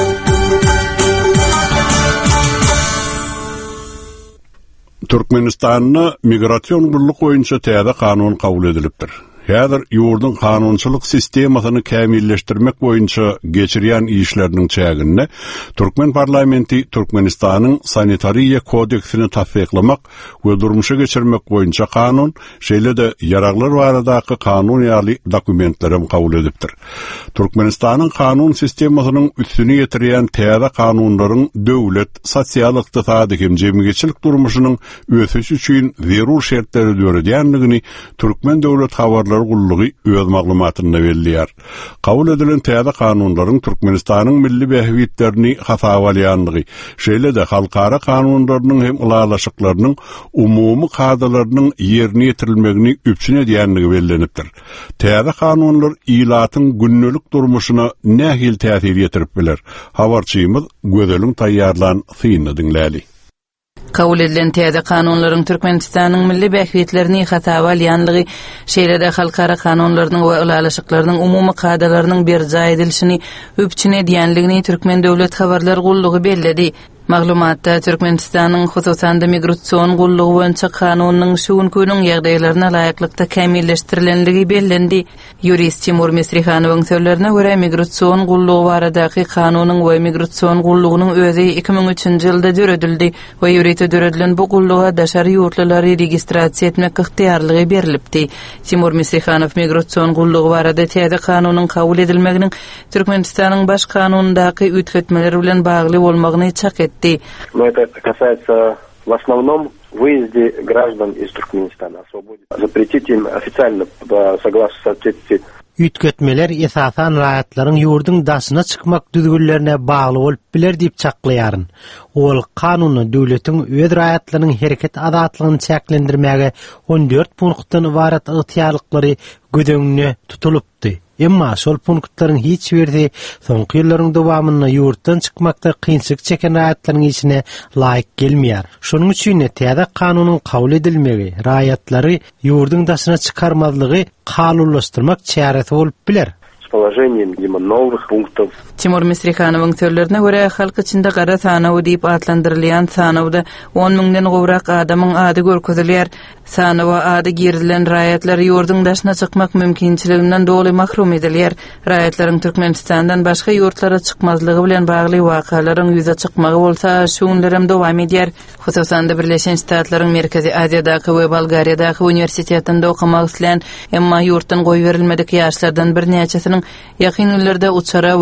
Türkmenistanyň migrasiýon guruluk boýunça täze kanun kabul edilipdir. Häzir ýurdun kanunçylyk sistemasyny kämilleşdirmek boýunça geçirýän işleriniň çägine Türkmen parlamenti Türkmenistanyň sanitariýa kodeksini tasdiklamak we durmuşa geçirmek boýunça kanun, şeýle-de ýaraglar baradaky kanun ýaly dokumentlerim kabul edipdir. Türkmenistanyň kanun sistemasynyň üstüne ýetirýän täze kanunlaryň döwlet, sosial ykdysady hem jemgyýetçilik durmuşynyň ösüşi üçin zerur şertleri döredýänligini Türkmen döwlet habarlary gullugy öz maglumatyna berýär. Kabul edilen täze kanunlaryň Türkmenistanyň milli behwitlerini hasabalaýanlygy, şeýle-de halkara kanunlarynyň hem ulalaşyklarynyň umumy kadalarynyň ýerine ýetirilmegini üpçün edýänligi bellenipdir. Täze kanunlar ilatyň günnelik durmuşyna nähil täsir ýetirip biler. Habarçymyz gözeliň taýýarlan syny dinläli. Kabul edilen täze kanunlaryň Türkmenistanyň milli behwitlerini hasaba alýanlygy, şeýle-de halkara kanunlarynyň we ulalaşyklarynyň umumy kadalarynyň berja edilişini üpçün edýänligini Türkmen döwlet habarlar gullugy belledi. Maglumatda Türkmenistanyň hususan da migrasiýon gullugy boýunça kanunyň şuňkynyň ýagdaýlaryna laýyklykda kämilleşdirilenligi bellendi. Jurist Timur Mesrihanowyň sözlerine görä migrasiýon gullugy baradaky kanunyň we migrasiýon gullugynyň özi 2003-nji ýylda döredildi we ýurete döredilen bu gulluga daşary ýurtlary registrasiýa etmek ygtyýarlygy berilipdi. Timur Mesrihanow migrasiýon gullugy barada täze kanunyň kabul edilmeginiň Türkmenistanyň baş kanunundaky ütgetmeleri bilen bagly bolmagyny çak etdi. Но это касается в основном выезде граждан из Туркменистана. Запретить им официально, согласно соответствии. Ütgetmeler esasan raýatlaryň ýurdun daşyna çykmak düzgünlerine bagly bolup biler diýip çaklaýaryn. Ol kanuny döwletiň öz raýatlarynyň hereket azatlygyny çäklendirmäge 14 punktdan ibaret ygtyarlyklary gödöňüne tutulupdy. Emma şol punktlaryň hiç biri soňky ýyllaryň dowamyna ýurtdan çykmakda kynçylyk çeken raýatlaryň içine laýyk gelmeýär. Şonuň üçin täze kanunyň kabul edilmegi raýatlary ýurdun daşyna çykarmazlygy kanulaşdyrmak çäresi bolup biler. Положением новых пунктов. Timur Mesrihanowyň sözlerine görä halk içinde gara sanawy diýip adlandyrylýan sanawda 10 000den gowrak adamyň ady görkezilýär. Sanawa ady girilen raýatlar ýurdun daşyna çykmak mümkinçiliginden doly mahrum edilýär. Raýatlaryň Türkmenistandan başga ýurtlara çykmazlygy bilen bagly wakalaryň ýüze çykmagy bolsa şuňlarym dowam edýär. Hususan da Birleşen Ştatlaryň Merkezi Aziýadaky we Bolgariýadaky universitetinde okumak isleýän, emma ýurtdan goýup berilmedik ýaşlardan bir näçesiniň ýakyn ýyllarda uçara we gury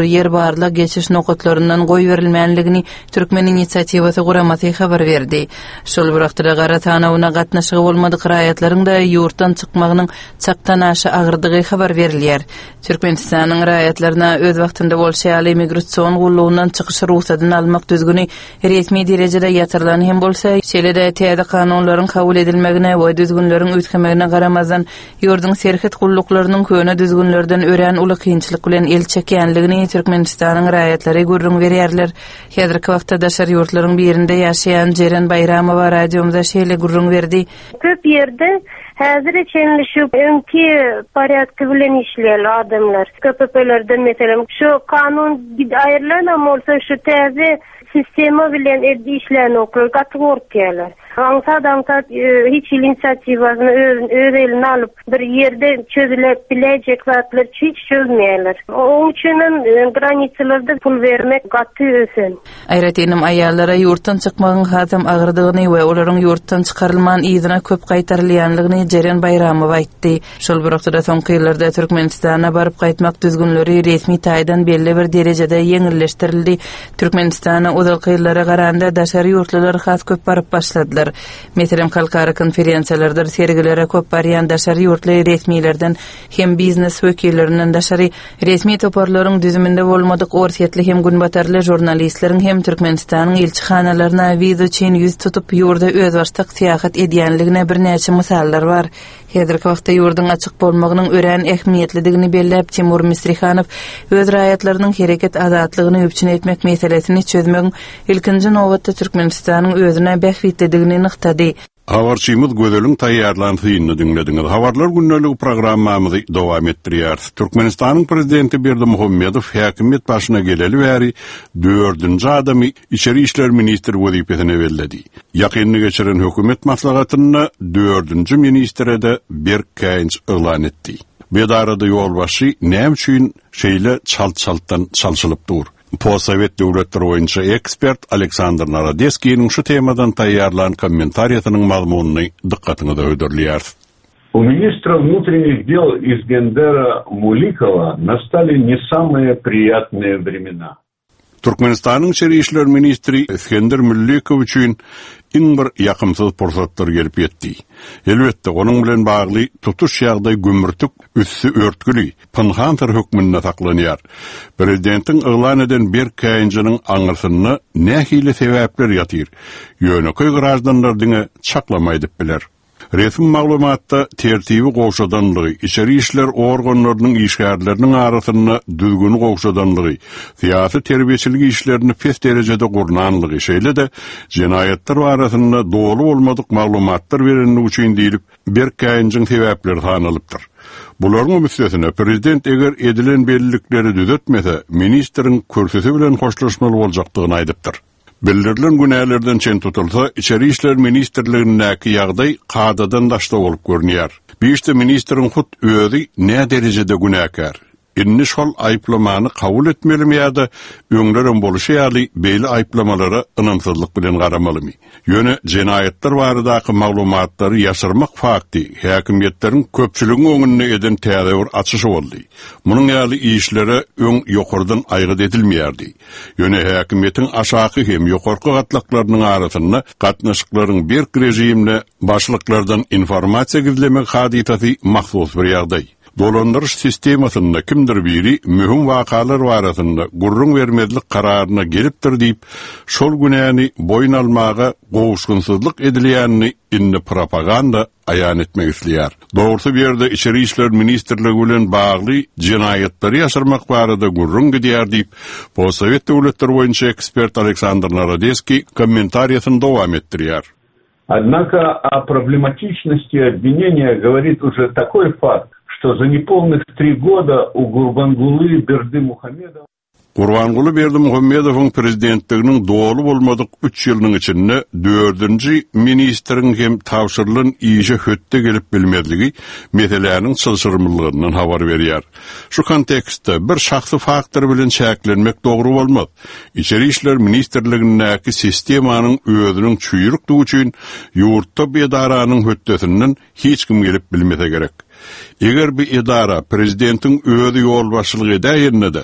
yer barla geçiş nokatlarından goý berilmänligini Türkmen inisiativasy guramasy habar berdi. Şol wagtda gara tanawyna gatnaşygy bolmadyk raýatlaryň da ýurtdan çykmagynyň çaktan aşy agyrdygy habar berilýär. Türkmenistanyň raýatlaryna öz wagtynda bolşaly migrasiýon gullugundan çykyş ruhsatyny almak düzgüni resmi derejede ýatyrylan hem bolsa, şeýle-de täze kanunlaryň kabul edilmegine we düzgünleriň üýtgemegine garamazdan ýurdun serhet gulluklarynyň köne düzgünlerden ören uly kynçylyk bilen el çekýänligini Türkmenistanyň raýatlary görüň berýärler. Häzirki wagtda daşary ýurtlaryň birinde ýaşaýan Jeren Bayramowa radiomuza şeýle görüň berdi. Köp ýerde häzir içenli şu öňki porядky bilen işleýär adamlar. KPP'lerde meselem şu kanun aýrylan bolsa şu täze sistema bilen işleýän oklar gatwortýarlar. Ansada hiç inisiativasyny öz eline alıp bir yerde çözülip bilecek zatlar hiç çözmeýärler. Onun üçin graniçalerde pul vermek gaty ösen. Aýratynam aýallara ýurtdan çykmagyň hatam agyrdygyny we olaryň ýurtdan çykarylman ýygyna köp gaýtarylýanlygyny Jeren Bayramow aýtdy. Şol bir wagtda soňky ýyllarda Türkmenistana baryp gaýtmak düzgünleri resmi taýdan belli bir derejede ýeňilleştirildi. Türkmenistana uzalky ýyllara garanda daşary ýurtlar has köp baryp başladylar. Meselem halkara konferensiýalarda sergilere köp barýan daşary ýurtly resmilerden hem biznes wekillerinden daşary resmi toparlaryň düzüminde bolmadyk orsiýetli hem günbatarly jurnalistleriň hem Türkmenistanyň elçixanalaryna wiza üçin ýüz tutup ýurda öz başlyk syýahat edýänligine bir näçe misallar bar. Häzirki wagtda ýurdun açyk bolmagynyň ören ähmiýetlidigini belläp Timur Misrihanow öz raýatlarynyň hereket azatlygyny öpçün etmek meselesini çözmegiň ilkinji nowatda Türkmenistanyň özüne bähwitligini nyktady. Habarçymyz gözeliň taýýarlanýyny dinlediňiz. Habarlar günnälik programmamyzy dowam etdirýär. Türkmenistanyň prezidenti Berdimuhammedow häkimet başyna geleli bäri 4-nji adamy içeri işler ministri wezipesine belledi. Ýakynny geçiren hökümet maslahatyny 4-nji ministre bir käýinç elan etdi. Bedarada ýolbaşy näme üçin şeýle çaltdan çalşylyp dur. Postsovet döwletleri boýunça ekspert Aleksandr Narodeskiň şu temadan taýýarlan kommentariýatynyň mazmunyny dykkatyňyza öýdürlýär. У министра внутренних дел из Гендера Муликова настали не самые приятные времена. Türkmenistanyň içeri işler ministri Eskender Mullikow üçin iň bir ýakymsyz pursatlar gelip ýetdi. Elbetde onuň bilen bagly tutuş ýagdaý gümürtük üssü örtgüli Pınhantar hökmünde saklanýar. Prezidentiň elan eden bir käýinçiniň aňyrsyny nähili sebäpler ýatyr. Ýöneköy garaşdanlar diňe çaklamaý dip biler. Resmi maglumatda tertibi gowşadanlygy, içeri işler organlarynyň işgärleriniň arasyny düzgün gowşadanlygy, syýasy terbiýeçilik işlerini pes derejede gurnanlygy şeýle-de jenaýetler arasyny dogry bolmadyk maglumatlar berenligi üçin diýilip bir käýinçiň sebäpleri sanalypdyr. Bularyň müstesine prezident eger edilen bellilikleri düzeltmese, ministriň körsesi bilen hoşlaşmaly boljakdygyny aýdypdyr. Bildirilen günälerden çen tutulsa, içeri işler ministrligindäki ýagdaý kadadan daşda bolup görnýär. Beşte ministriň hut özi ne derejede günäkär. Inni şol aýplamany kabul etmelimi ýa-da öňleren boluşy ýaly beýle aýplamalara ynamsızlyk bilen garamalymy. Ýöne jenaýetler baradaky maglumatlary ýaşyrmak fakty häkimetleriň köpçüliginiň öňüne eden täze bir açyşy boldy. Munyň ýaly işlere öň ýokardan aýryt edilmeýärdi. Ýöne häkimetiň aşaky hem ýokarky gatlaklarynyň arasyna gatnaşyklaryň bir rejimle başlyklardan informasiýa gizlemek haditasy mahsus bir ýagdaý. Dolandırış sistemasyna kimdir biri mühim wakalar barasynda gurrun vermezlik kararyna gelipdir diýip, şol günäni boyun almaga gowuşgunsyzlyk edilýänini inni propaganda aýan etmek isleýär. Dogrusu bir ýerde içeri işler ministrligi bilen bagly jenaýetleri ýaşyrmak barada gurrun gidýär diýip, Postsovet döwletleri boýunça ekspert Aleksandr Narodeski kommentariýasyny dowam etdirýär. Однако о проблематичности обвинения говорит уже такой факт, что за неполных 3 года у Гурбангулы Бердимухамедова Gurbanguly Berdimuhammedowyň prezidentliginiň dogry bolmadyk 3 ýylynyň içinde 4-nji ministriň hem tawşyrylan işe hötte gelip bilmedligi meseleläriniň çylşyrmylygyndan habar berýär. Şu kontekstde bir şahsy faktor bilen çäklenmek dogry bolmaz. İçeri işler ministrligindäki sistemanyň özüniň çüýürükdigi üçin ýurtda bir edaranyň höttesinden hiç kim gelip bilmese gerek. Eger bir edara prezidentiň özü ýol başçylyk edýärinde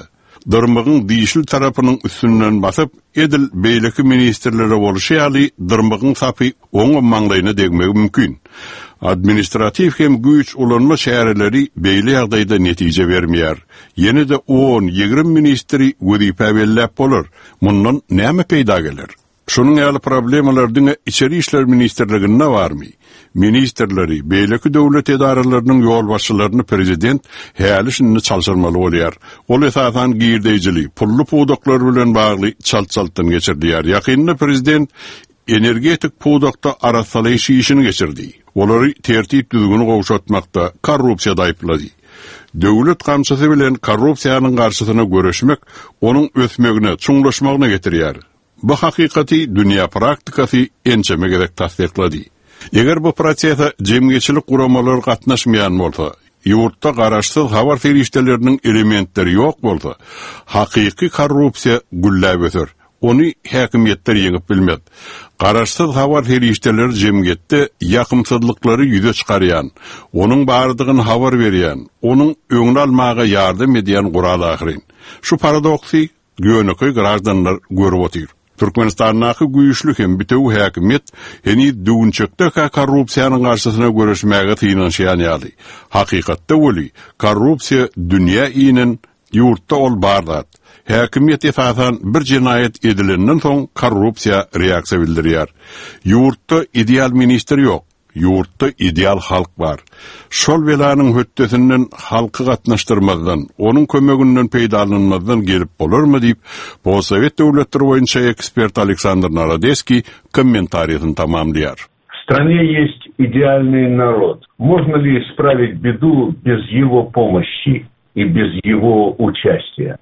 Dırmıgın dişil tarapının üstünden basıp, edil beyleki ministerlere bolşaýaly dırmıgın sapy oňa maňdaýyna degmegi mümkin. Administratif hem güç ulanma şäherleri beýle ýagdaýda netije bermeýär. Ýene-de 10-20 ministri wezipä bellep bolar. Mundan näme peýda gelir? Şunun ýaly problemalar diňe içeri işler ministerliginde barmy? Ministerleri, beýleki döwlet edaralarynyň ýol başçylaryny prezident häli şunu çalşyrmaly bolýar. Ol esasan giýirdeýjili, pully pudoklar bilen bagly çalçaltdan geçirdiler. Ýakynda prezident energetik pudokda arasalaýyş işini geçirdi. Olary tertip düzgünü gowşatmakda korrupsiýa daýyplady. Döwlet kamçysy bilen korrupsiýanyň garşysyna görüşmek onuň ösmegine, çuňlaşmagyna getirýär. Bu hakykati dünýä praktikasy ençeme gerek tasdiklady. Eger bu prosesde jemgyçilik guramalary gatnaşmaýan bolsa, ýurtda garaşsyz habar ferişdeleriniň elementleri ýok bolsa, hakyky korrupsiýa gülläp öter. Onu häkimetler ýeňip bilmez. Garaşsyz habar ferişdeler jemgyýetde ýakymsızlyklary ýüze çykarýan, onuň bardygyny habar berýän, onuň öňüne almaga ýardam edýän gural ahyrin. Şu paradoksy göwneki grajdanlar görüp otyr. Türkmenistan'daki güýçlü hem bitew häkimet heni düňçekde korrupsiýanyň garşysyna görüşmäge tyýnanşýan ýaly. Hakykatda boli korrupsiýa dünýä inen ýurtda ol bardat. Häkimet esasan bir jinayet edilenden soň korrupsiýa reaksiýa bildirýär. Ýurtda ideal minister ýok. Ýurtda ideal halk bar. Şol belanyň höttesinden halky gatnaşdyrmazdan, onuň kömeginden peýdalanmazdan gelip bolarmy diýip, bu Sowet döwletleri boýunça ekspert Александр Народецкий комментарийин tamamlaýar. В стране есть идеальный народ. Можно ли исправить беду без его помощи и без его участия?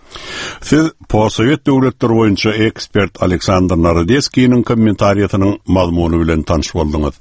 Siz Sowet döwletleri boýunça ekspert Александр Народецкий'nin kommentariýatynyň mazmuny bilen tanış boldyňyz.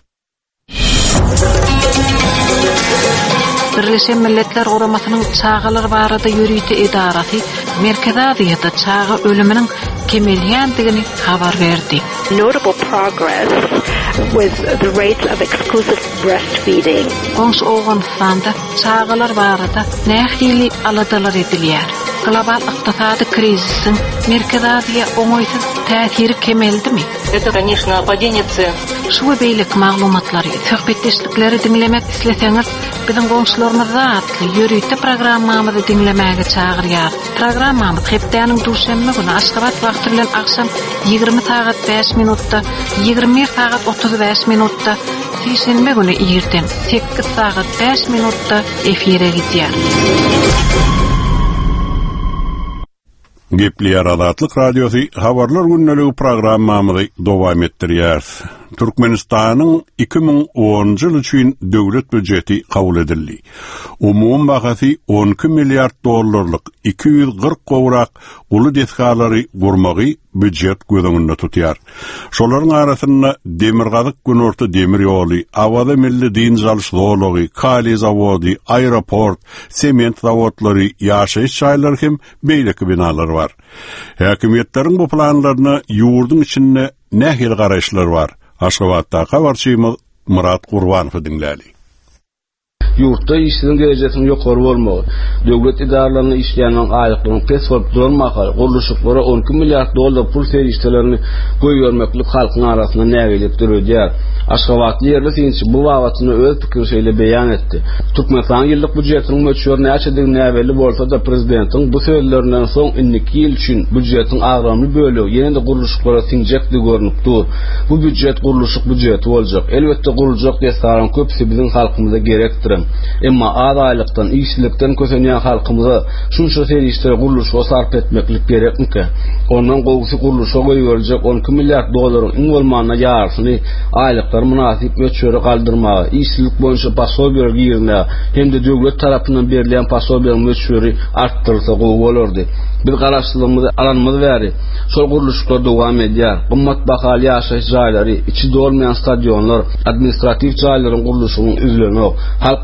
Birleşen Milletler Guramasynyň çağalar barada ýürüýti edarasy Merkez Aziýada çağa ölüminiň kemelýändigini habar berdi. Notable progress with the rates of exclusive breastfeeding. Goňşy Owganystanda çağalar barada nähili aladalar edilýär. Global ykdysady krizisin Merkez Aziýa oňoýsuz täsiri kemeldimi? Это, конечно, падение цен. Şu beýlik maglumatlary, söhbetleşdikleri dinlemek isleseňiz, biziň goňşylarymyza atly ýürüýte programmamyzy dinlemäge çagyrýar. Programmamyz hepdeniň duşanma güni Aşgabat wagty bilen akşam 20 saat 5 minutda, 20 saat 35 minutda, şeýşembe güni ýerden 8 saat 5 minutda efire gidýär. Gepli Adatlyk Radiosu habarlar günneligi programmamyzy dowam etdirýär. Türkmenistanyň 2010-njy ýyl üçin döwlet budjeti kabul edildi. Umum bagasy 12 milliard dollarlyk 240 gowrak uly desgalary gurmagy budjet gözüňde tutýar. Şolaryň arasynda demirgazyk günorta demir ýoly, awada milli din zalşdology, kali zawody, aeroport, sement zawodlary, ýaşaýyş çaýlary hem beýleki binalar bar. Häkimetleriň bu planlaryna ýurdun içinde nähil garaşlar bar. Aşgabatda habarçymyz Murat Gurbanow dinläli. Yurtda işçinin derecesinin ýokary bolmagy, döwlet idaralaryny işleýäniň aýlyklygyny pes bolup durmagy, guruluşyklara 12 milliard dollar pul serişdelerini goýýarmaklyk halkyň arasynda nägelip durýar. Aşgabatly ýerli synçy bu wagtyny öz pikirçeýle beýan etdi. Türkmenistan ýyllyk budjetiniň möçüri näçedigini näweli bolsa da prezidentiň bu sözlerinden soň 2 ýyl üçin budjetiň agramly bölegi ýene-de guruluşyklara siňjekdi görünip dur. Bu budjet guruluşyk budjeti boljak. Elbetde gurulujak desarın köpüsi biziň halkymyza gerekdir. Emma az aýlykdan, işçilikden kösenýän halkymyza şunça serişlere guruluşa sarp etmeklik gerekmi? Ondan gowsy guruluşa goýuljak 12 milliard dollaryň iň bolmanyna ýarsyny aýlyklar münasip möçüri galdyrmagy, işçilik boýunça pasobiýa ýerine hem-de döwlet tarapyndan berilýän pasobiýa möçüri artdyrsa gowy bolardy. Bir garaşdyrmamyzy alanmaz bäri. Şol guruluşlar dowam edýär. Gymmat bahaly ýaşaýyş jaýlary, içi dolmaýan stadionlar, administrativ jaýlaryň guruluşynyň üzlemi, halk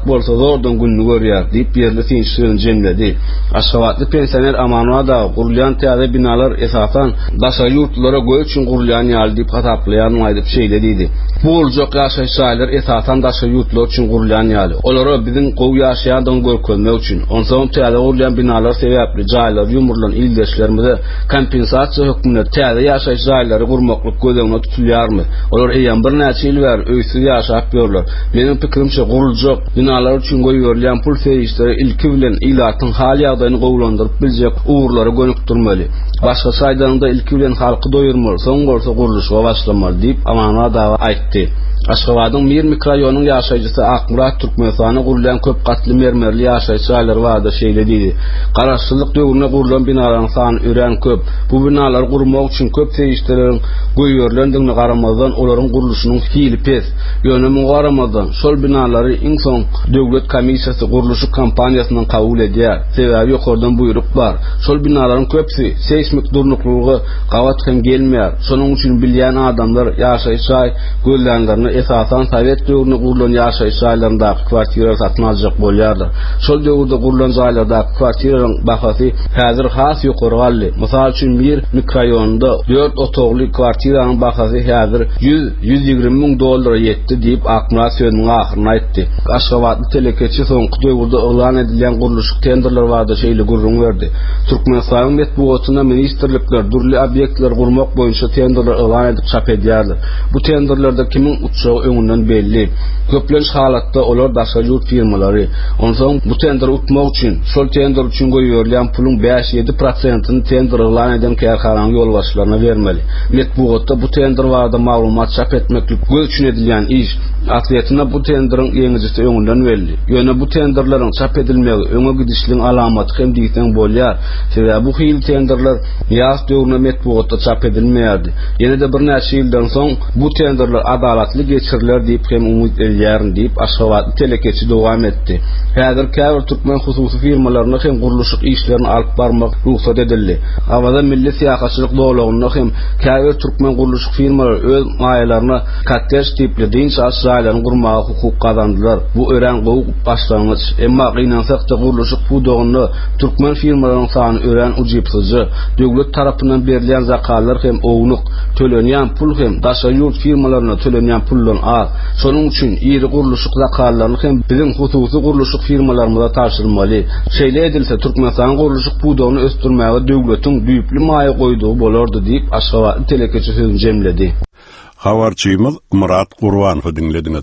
bolsa zordan günni görýär diýip berli tinçligini jemledi. Aşgabatly pensioner Amanwada gurulýan täze binalar esasan daşa ýurtlara goý üçin gurulýan ýaly diýip hataplaýan aýdyp şeýledidi. Bu boljak ýaşaýyş şaýlar esasan daşa ýurtlar üçin gurulýan ýaly. Olara biziň gowy ýaşaýandan görkezmek üçin, onsoň täze gurulýan binalar sebäpli jaýlar ýumurlan ildeşlerimize kompensasiýa hökmünde täze ýaşaýyş jaýlary gurmaklyk gözegine tutulýarmy? Olar eýen bir näçe ýyl bäri öýsüz ýaşap ýörler. Meniň pikirimçe guruljak binalar üçin goýulan pul ferişleri ilki bilen ilatyň hal ýagdaýyny gowlandyryp biljek uğurlary gönükdirmeli. Başga saýdanyňda ilki bilen halky doýurmaly, soň bolsa guruluşga başlamaly diýip Amanwada aýtdy. Aşgabatyň Mir mikroraýonynyň ýaşaýjysy Akmurat Türkmenistanyň gurulan köp gatly mermerli ýaşaýyş ýaýlary barda şeýledi. Garaşsyzlyk döwrüne gurulan binalaryň sany ören köp. Bu binalar gurmak üçin köp ferişleriň goýýarlandygyna garamazdan olaryň guruluşynyň hili pes. Ýönemin garamazdan şol binalary iň soň döwlet komissiýasy guruluşy kampaniýasynyň kabul edýär. Sebäbi ýokardan buyruk bar. Şol binalaryň köpsi seismik durnuklygy gawat hem gelmeýär. Şonuň üçin bilýän adamlar ýaşaýyş gözlemlerini esasan Sovet döwrüne gurulan ýaşaýyş ýaýlaryndaky kwartiralar satyn aljak bolýarlar. Şol döwürde gurulan ýaýlardaky kwartiraların bahasy häzir has ýokary galdy. Mysal üçin bir mikroraýonda 4 otogly kwartiranyň bahasy häzir 100-120 miň dollara ýetdi diýip Akmurat söýüniň ahyryny aýtdy. Aşgabatly telekeçi soňky döwürde elan edilen guruluş tenderler barada şeýle gurrun berdi. Türkmenistan medeniýetine ministrlikler durly obýektler gurmak boýunça tenderler elan edip çap edýärler. Bu tenderlerde kimin uçağı öňünden belli. Köplenç halatda olar daşa ýurt firmalary. Onsoň bu tender utmak üçin, şol tender üçin goýulan pulun 5-7%-ni tender elan eden kärhananyň ýolbaşçylaryna bermeli. Medeniýetde bu tender barada maglumat çap etmeklik göz üçin edilýän iş. Atletine bu tenderin ýeňijisi öňünden belli. Ýöne bu tenderlaryň çap edilmegi öňe gidişliň alamaty hem diýsen bolýar. Sebäbi bu hil tenderler ýaz döwrüne medeniýetde çap edilmeýärdi. Ýene-de bir näçe ýyldan soň bu tenderler adalatly geçiriler diýip hem umut edýärin diýip Aşgabatly telekeçi dowam etdi. Häzir käbir türkmen hususy firmalaryna hem guruluşyk işlerini alyp barmak ruhsat edildi. Awada milli siýahatçylyk dowlagyna hem käbir türkmen guruluşyk firmalary öz maýalaryna kattej tipli dinç ýaýlaryny gurmaga hukuk kazandylar. Bu ören gowy başlangyç. Emma gynansak da guruluşyk bu dogny türkmen firmalarynyň sany ören ujypsyzy, döwlet tarapyndan berilýän zakallar hem owluk tölenýän pul hem daşa ýurt firmalaryna tölenýän puldan az. Şonuň üçin ýeri guruluşyk zakalaryny hem biziň hususy guruluşyk firmalarymyza taşdyrmaly. Şeýle edilse Türkmenistan guruluşyk bu dogny ösdürmäge döwletiň düýpli maýa goýdugy bolardy diýip Aşgabatly telekeçi sözüni jemledi. Habarçymyz Murat Gurbanowy dinlediňiz.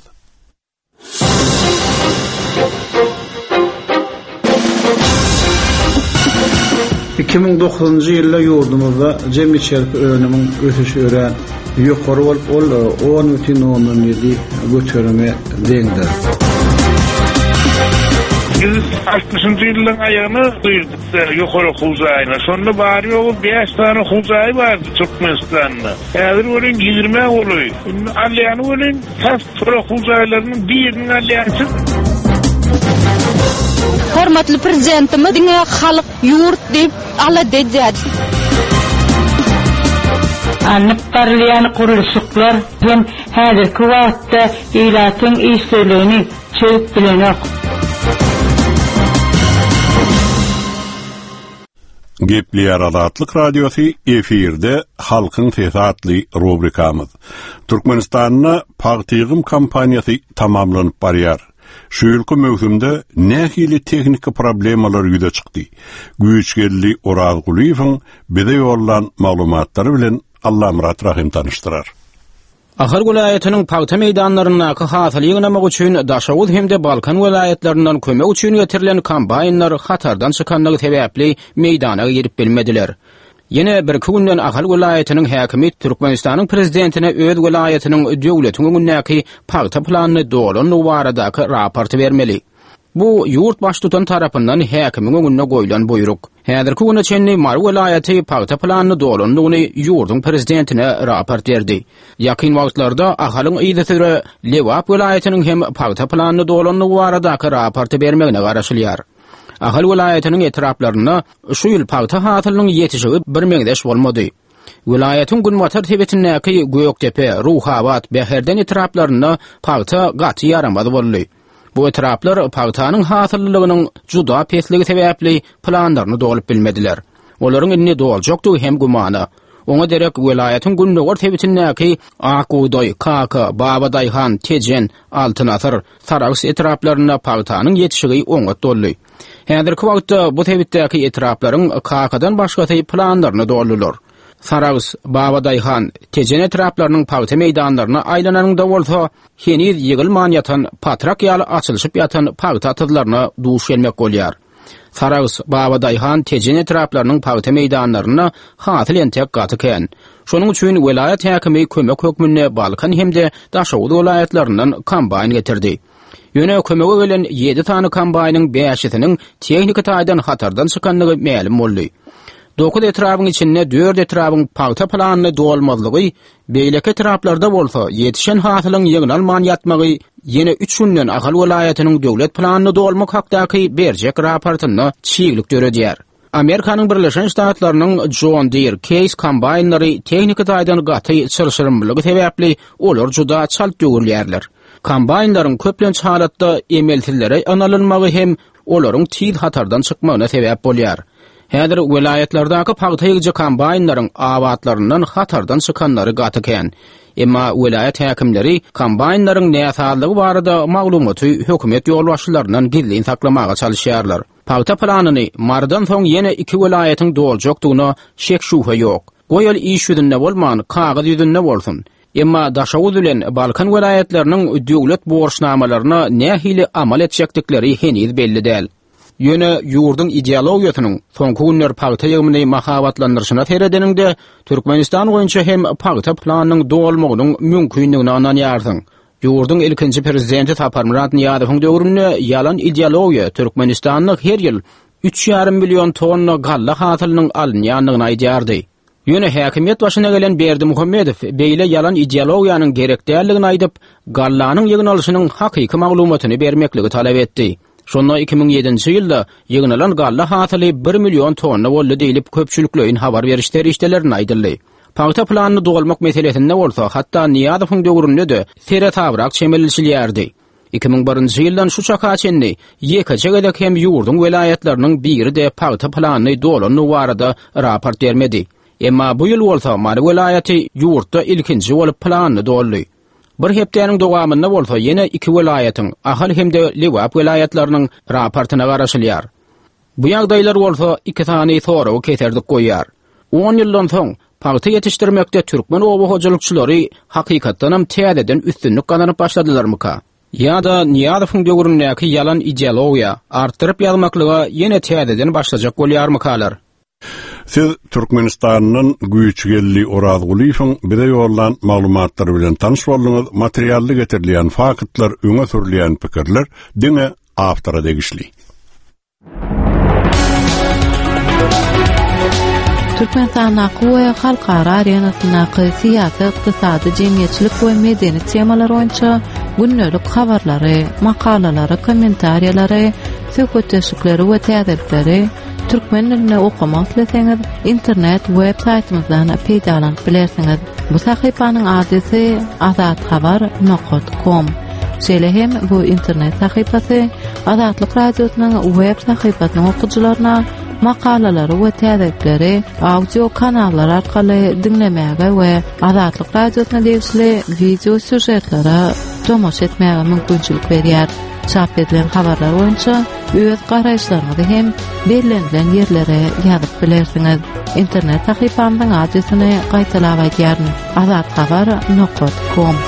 2009-njy ýylda ýurdumyzda jemgyýet şerpi önümiň ösüşi ören ýokary bolup, ol 10,7 götürme deňdir. 60-njy ýylyň aýagyny duýduk ýokary huzaýyna. Şonda bary ýogy 5 tane huzaý bardy Türkmenistanda. Häzir bolan 20 boly. Alýany bolan has huzaýlarynyň birini alýansy. Hormatly prezidentimiz diňe halyk ýurt diýip ala dejädi. Anıp barlayan kuruluşuklar hem häzirki wagtda ilatyň işlerini çöp bilenok. Gepleýär Adatlyk radiosy efirde halkyň sesi atly rubrikamyz. Türkmenistanyň Pagtygym kampaniýasy tamamlanyp barýar. Şu ýylky möhümde nähili tehnika problemalar ýüze çykdy. Güýçgelli Oraz Guliýewiň bize ýollan maglumatlary bilen Allah Murat Rahim tanıştırar. Ahar vilayatynyň Pagta meýdanlaryna hasalygynamak üçin Daşawuz hemde Balkan vilayatlarinden kömek üçin getirilen kampanýalar hatardan çykanlygy sebäpli meýdana girip bilmediler. Yine bir günden Ahal vilayatynyň häkimi Türkmenistanyň prezidentine öz vilayatynyň döwletiň öňündäki Pagta planyny dolanly baradaky raport bermeli. Bu yurt baş tutan tarapyndan häkimiň öňüne goýulan buyruk. Häzirki güne çenli Mar vilayaty Pagta planyny dolanlygyny ýurdun prezidentine raport berdi. Ýakyn wagtlarda ahalyň ýa-da Lewap vilayatynyň hem Pagta planyny dolanly baradaky raport bermegine garaşylýar. Ahal vilayatynyň etraplaryna şu ýyl Pagta hasalynyň ýetişigi bir meňdeş bolmady. Vilayatyň Günmatar tebetindäki Göktepe, Ruhabat, Beherden etraplaryna Pagta gaty yaramady boldy. Bu etraplar pagtanyň hasyllygynyň juda pesligi sebäpli planlaryny dolup bilmediler. Olaryň inni doljokdy hem gumana. Oňa derek welaýatyň günnäger tebitindäki Akudoy, Kaka, Babadayhan, Tejen, Altynasar, Sarags etraplaryna pagtanyň ýetişigi oňa dolly. Häzirki wagtda bu tebitdäki etraplaryň Kakadan başgasy planlaryny doldular. Sarags, Babadayhan, Tejen etraplarynyň pagta meýdanlaryna aýlananyňda bolsa, heniz ýygylman ýatan patrak ýaly açylyşyp ýatan pagta atlaryna duş gelmek bolýar. Sarags, Babadayhan, Tejen etraplarynyň pagta meýdanlaryna hasyl entek gatyken. Şonuň üçin welaýat häkimi kömek hökmüne Balkan hemde Daşowut welaýatlaryndan kombayn getirdi. Ýöne kömege gelen 7 tany kombaynyň 5-siniň tehnika taýdan hatardan çykanlygy ma'lum boldy. 9 etrabyň içinde 4 etrabyň pagta planyny dolmazlygy, beýleki etraplarda bolsa ýetişen hasylyň ýygnalman ýatmagy, ýene 3 günden ahal welaýatynyň döwlet planyny dolmak hakdaky berjek raportyny çiğlik döredýär. Amerikanyň Birleşen Ştatlarynyň John Deere Case kombaynlary tehnika taýdan gaty çylşyrymlygy sebäpli olar juda çalt döwürlýärler. Kombaynlaryň köplenç halatda emeltillere analynmagy hem olaryň tiz hatardan çykmagyna sebäp bolýar. Häzir welaýatlardaky pagta ýygyjy kombaynlaryň awatlaryndan hatardan çykanlary gatyken. Emma welaýat häkimleri kombaynlaryň näsalygy barada maglumaty hökümet ýolbaşçylaryndan gizlin saklamaga çalışýarlar. Pagta planyny mardan soň ýene 2 welaýatyň doljokdygyna şek şüphe ýok. Goýal iş ýüzünde bolman, kagaz ýüzünde bolsun. Emma Daşowut bilen Balkan welaýatlarynyň döwlet borçnamalaryna nähili amal etjekdikleri heniz belli däl. Ýöne ýurdun ideologiýasynyň soňky günler pagta ýygmyny mahabatlandyryşyna seredeninde Türkmenistan goýunça hem pagta planynyň dolmagynyň mümkinligini ananýarsyň. Ýurdun ilkinji prezidenti Saparmurat Niýazowyň döwründe ýalan ideologiýa Türkmenistanyň her ýyl 3,5 million tonna galla hasylynyň alınýanlygyny aýdýardy. Ýöne häkimiýet başyna gelen Berdimuhammedow beýle ýalan ideologiýanyň gerekdäligini aýdyp, gallanyň ýygnalyşynyň hakyky maglumatyny bermekligi talap etdi. Şonda 2007-nji ýylda ýygnalan galla hasyly 1 million tonna boldy diýilip köpçüliklerin habar berişleri işdelerini aýdyldy. Pagta planyny dolmak meselesinde bolsa, hatda Niýazowyň döwründe de sere tabrak çemelilşilýärdi. 2001-nji ýyldan şu çaka çenli ýekajegedek hem ýurdun welaýatlarynyň biri de pagta planyny dolany barada raport bermedi. Emma bu ýyl bolsa Mari welaýaty ýurtda ilkinji bolup planyny doldy. Bir hepdeniň dowamynda bolsa ýene 2 welaýatyň ahal hemde Lewap welaýatlarynyň raportyna garaşylýar. Bu ýagdaýlar bolsa 2 tany soraw keserdik goýýar. 10 ýyldan soň pagta ýetişdirmekde türkmen oba hojulukçylary hakykatdanam täzeden üstünlük gazanyp başladylarmyka? Ýa-da Niýazowyň döwründäki ýalan ideologiýa artdyryp ýazmaklyga ýene täzeden başlajak bolýarmykalar? Siz Türkmenistanyň güýçgelli Oraz Gulyýewiň bire ýollan maglumatlary bilen tanyş boldyňyz. Materially getirilýän faktlar, öňe sürilýän pikirler diňe awtora degişli. Türkmenistan we halkara arenasyna siyasat, ykdysady, jemgyýetçilik we medeniýet temaları boýunça günnelik habarlary, makalalary, kommentariýalary, söhbetleşikleri we täzelikleri türkmen diline okumak isteseňiz internet web saytymyzdan peýdalanyp bilersiňiz. Bu sahypanyň adresy azatxabar.com. Şeýle hem bu internet sahypasy Azatlyk radiosynyň web sahypasynyň okuwçylaryna makalalary we täzelikleri audio kanallar arkaly dinlemäge we Azatlyk radiosyna degişli video süjetlere tomoş etmäge mümkinçilik berýär. Çap edilen habarlar boýunça öz garaýşlaryňyzy hem belirlenen ýerlere ýazyp bilersiňiz. İnternet sahypamyň adresini gaýtalap aýdýaryn. azatxabar.com.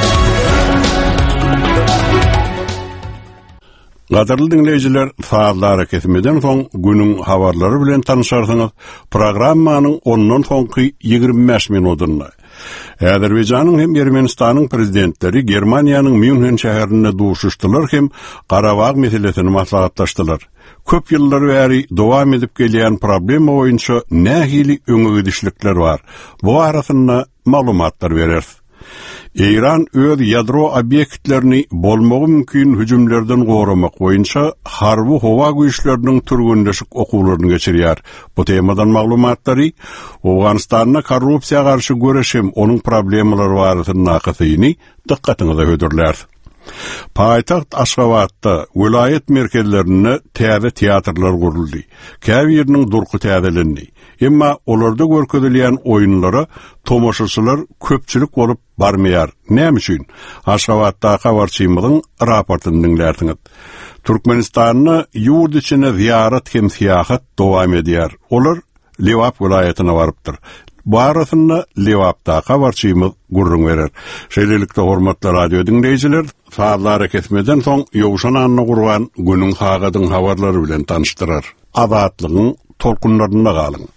Gadarly dinleyijiler, saatlar hareketiminden soň günüň habarlary bilen tanışarsyňyz. Programmanyň ondan soňky 25 minutyna Azerbaýjanyň hem Ermenistanyň prezidentleri Germaniýanyň München şäherine duşuşdylar hem Garabag meselesini maslahatlaşdylar. Köp ýyllar bäri dowam edip gelýän problem boýunça nähili öňe gidişlikler bar. Bu arasynda maglumatlar berer. İran öz ýadro obyektlerini bolmagy mümkin hüjümlerden goramak boýunça harby howa güýçleriniň türgünleşik okuwlaryny geçirýär. Bu temadan maglumatlary Awganistanyň korrupsiýa garşy göreşim, onuň problemleri barasyny nakasyny dikkatiňize hödürler. Paytaxt Aşgabatda vilayet merkezlerine täze teatrlar guruldy. Käbiriniň durky täzelendi. Emma olarda görkezilýän oýunlara tomoşaçylar köpçülik bolup barmaýar. Näme üçin? Aşgabatda habarçymyň raportyny dinlerdiňiz. Türkmenistanyny ýurt içine ziyaret hem siýahat dowam edýär. Olar Lewap vilayetine barypdyr. Bu arasında Lewapda habarçymyz gurrun berer. Şeýlelikde hormatly radio dinleýijiler, saatlara kesmeden soň ýowşan anyny gurban günüň hagadyň habarlary bilen tanıştyrar. Azatlygyň tolkunlarynda galyň.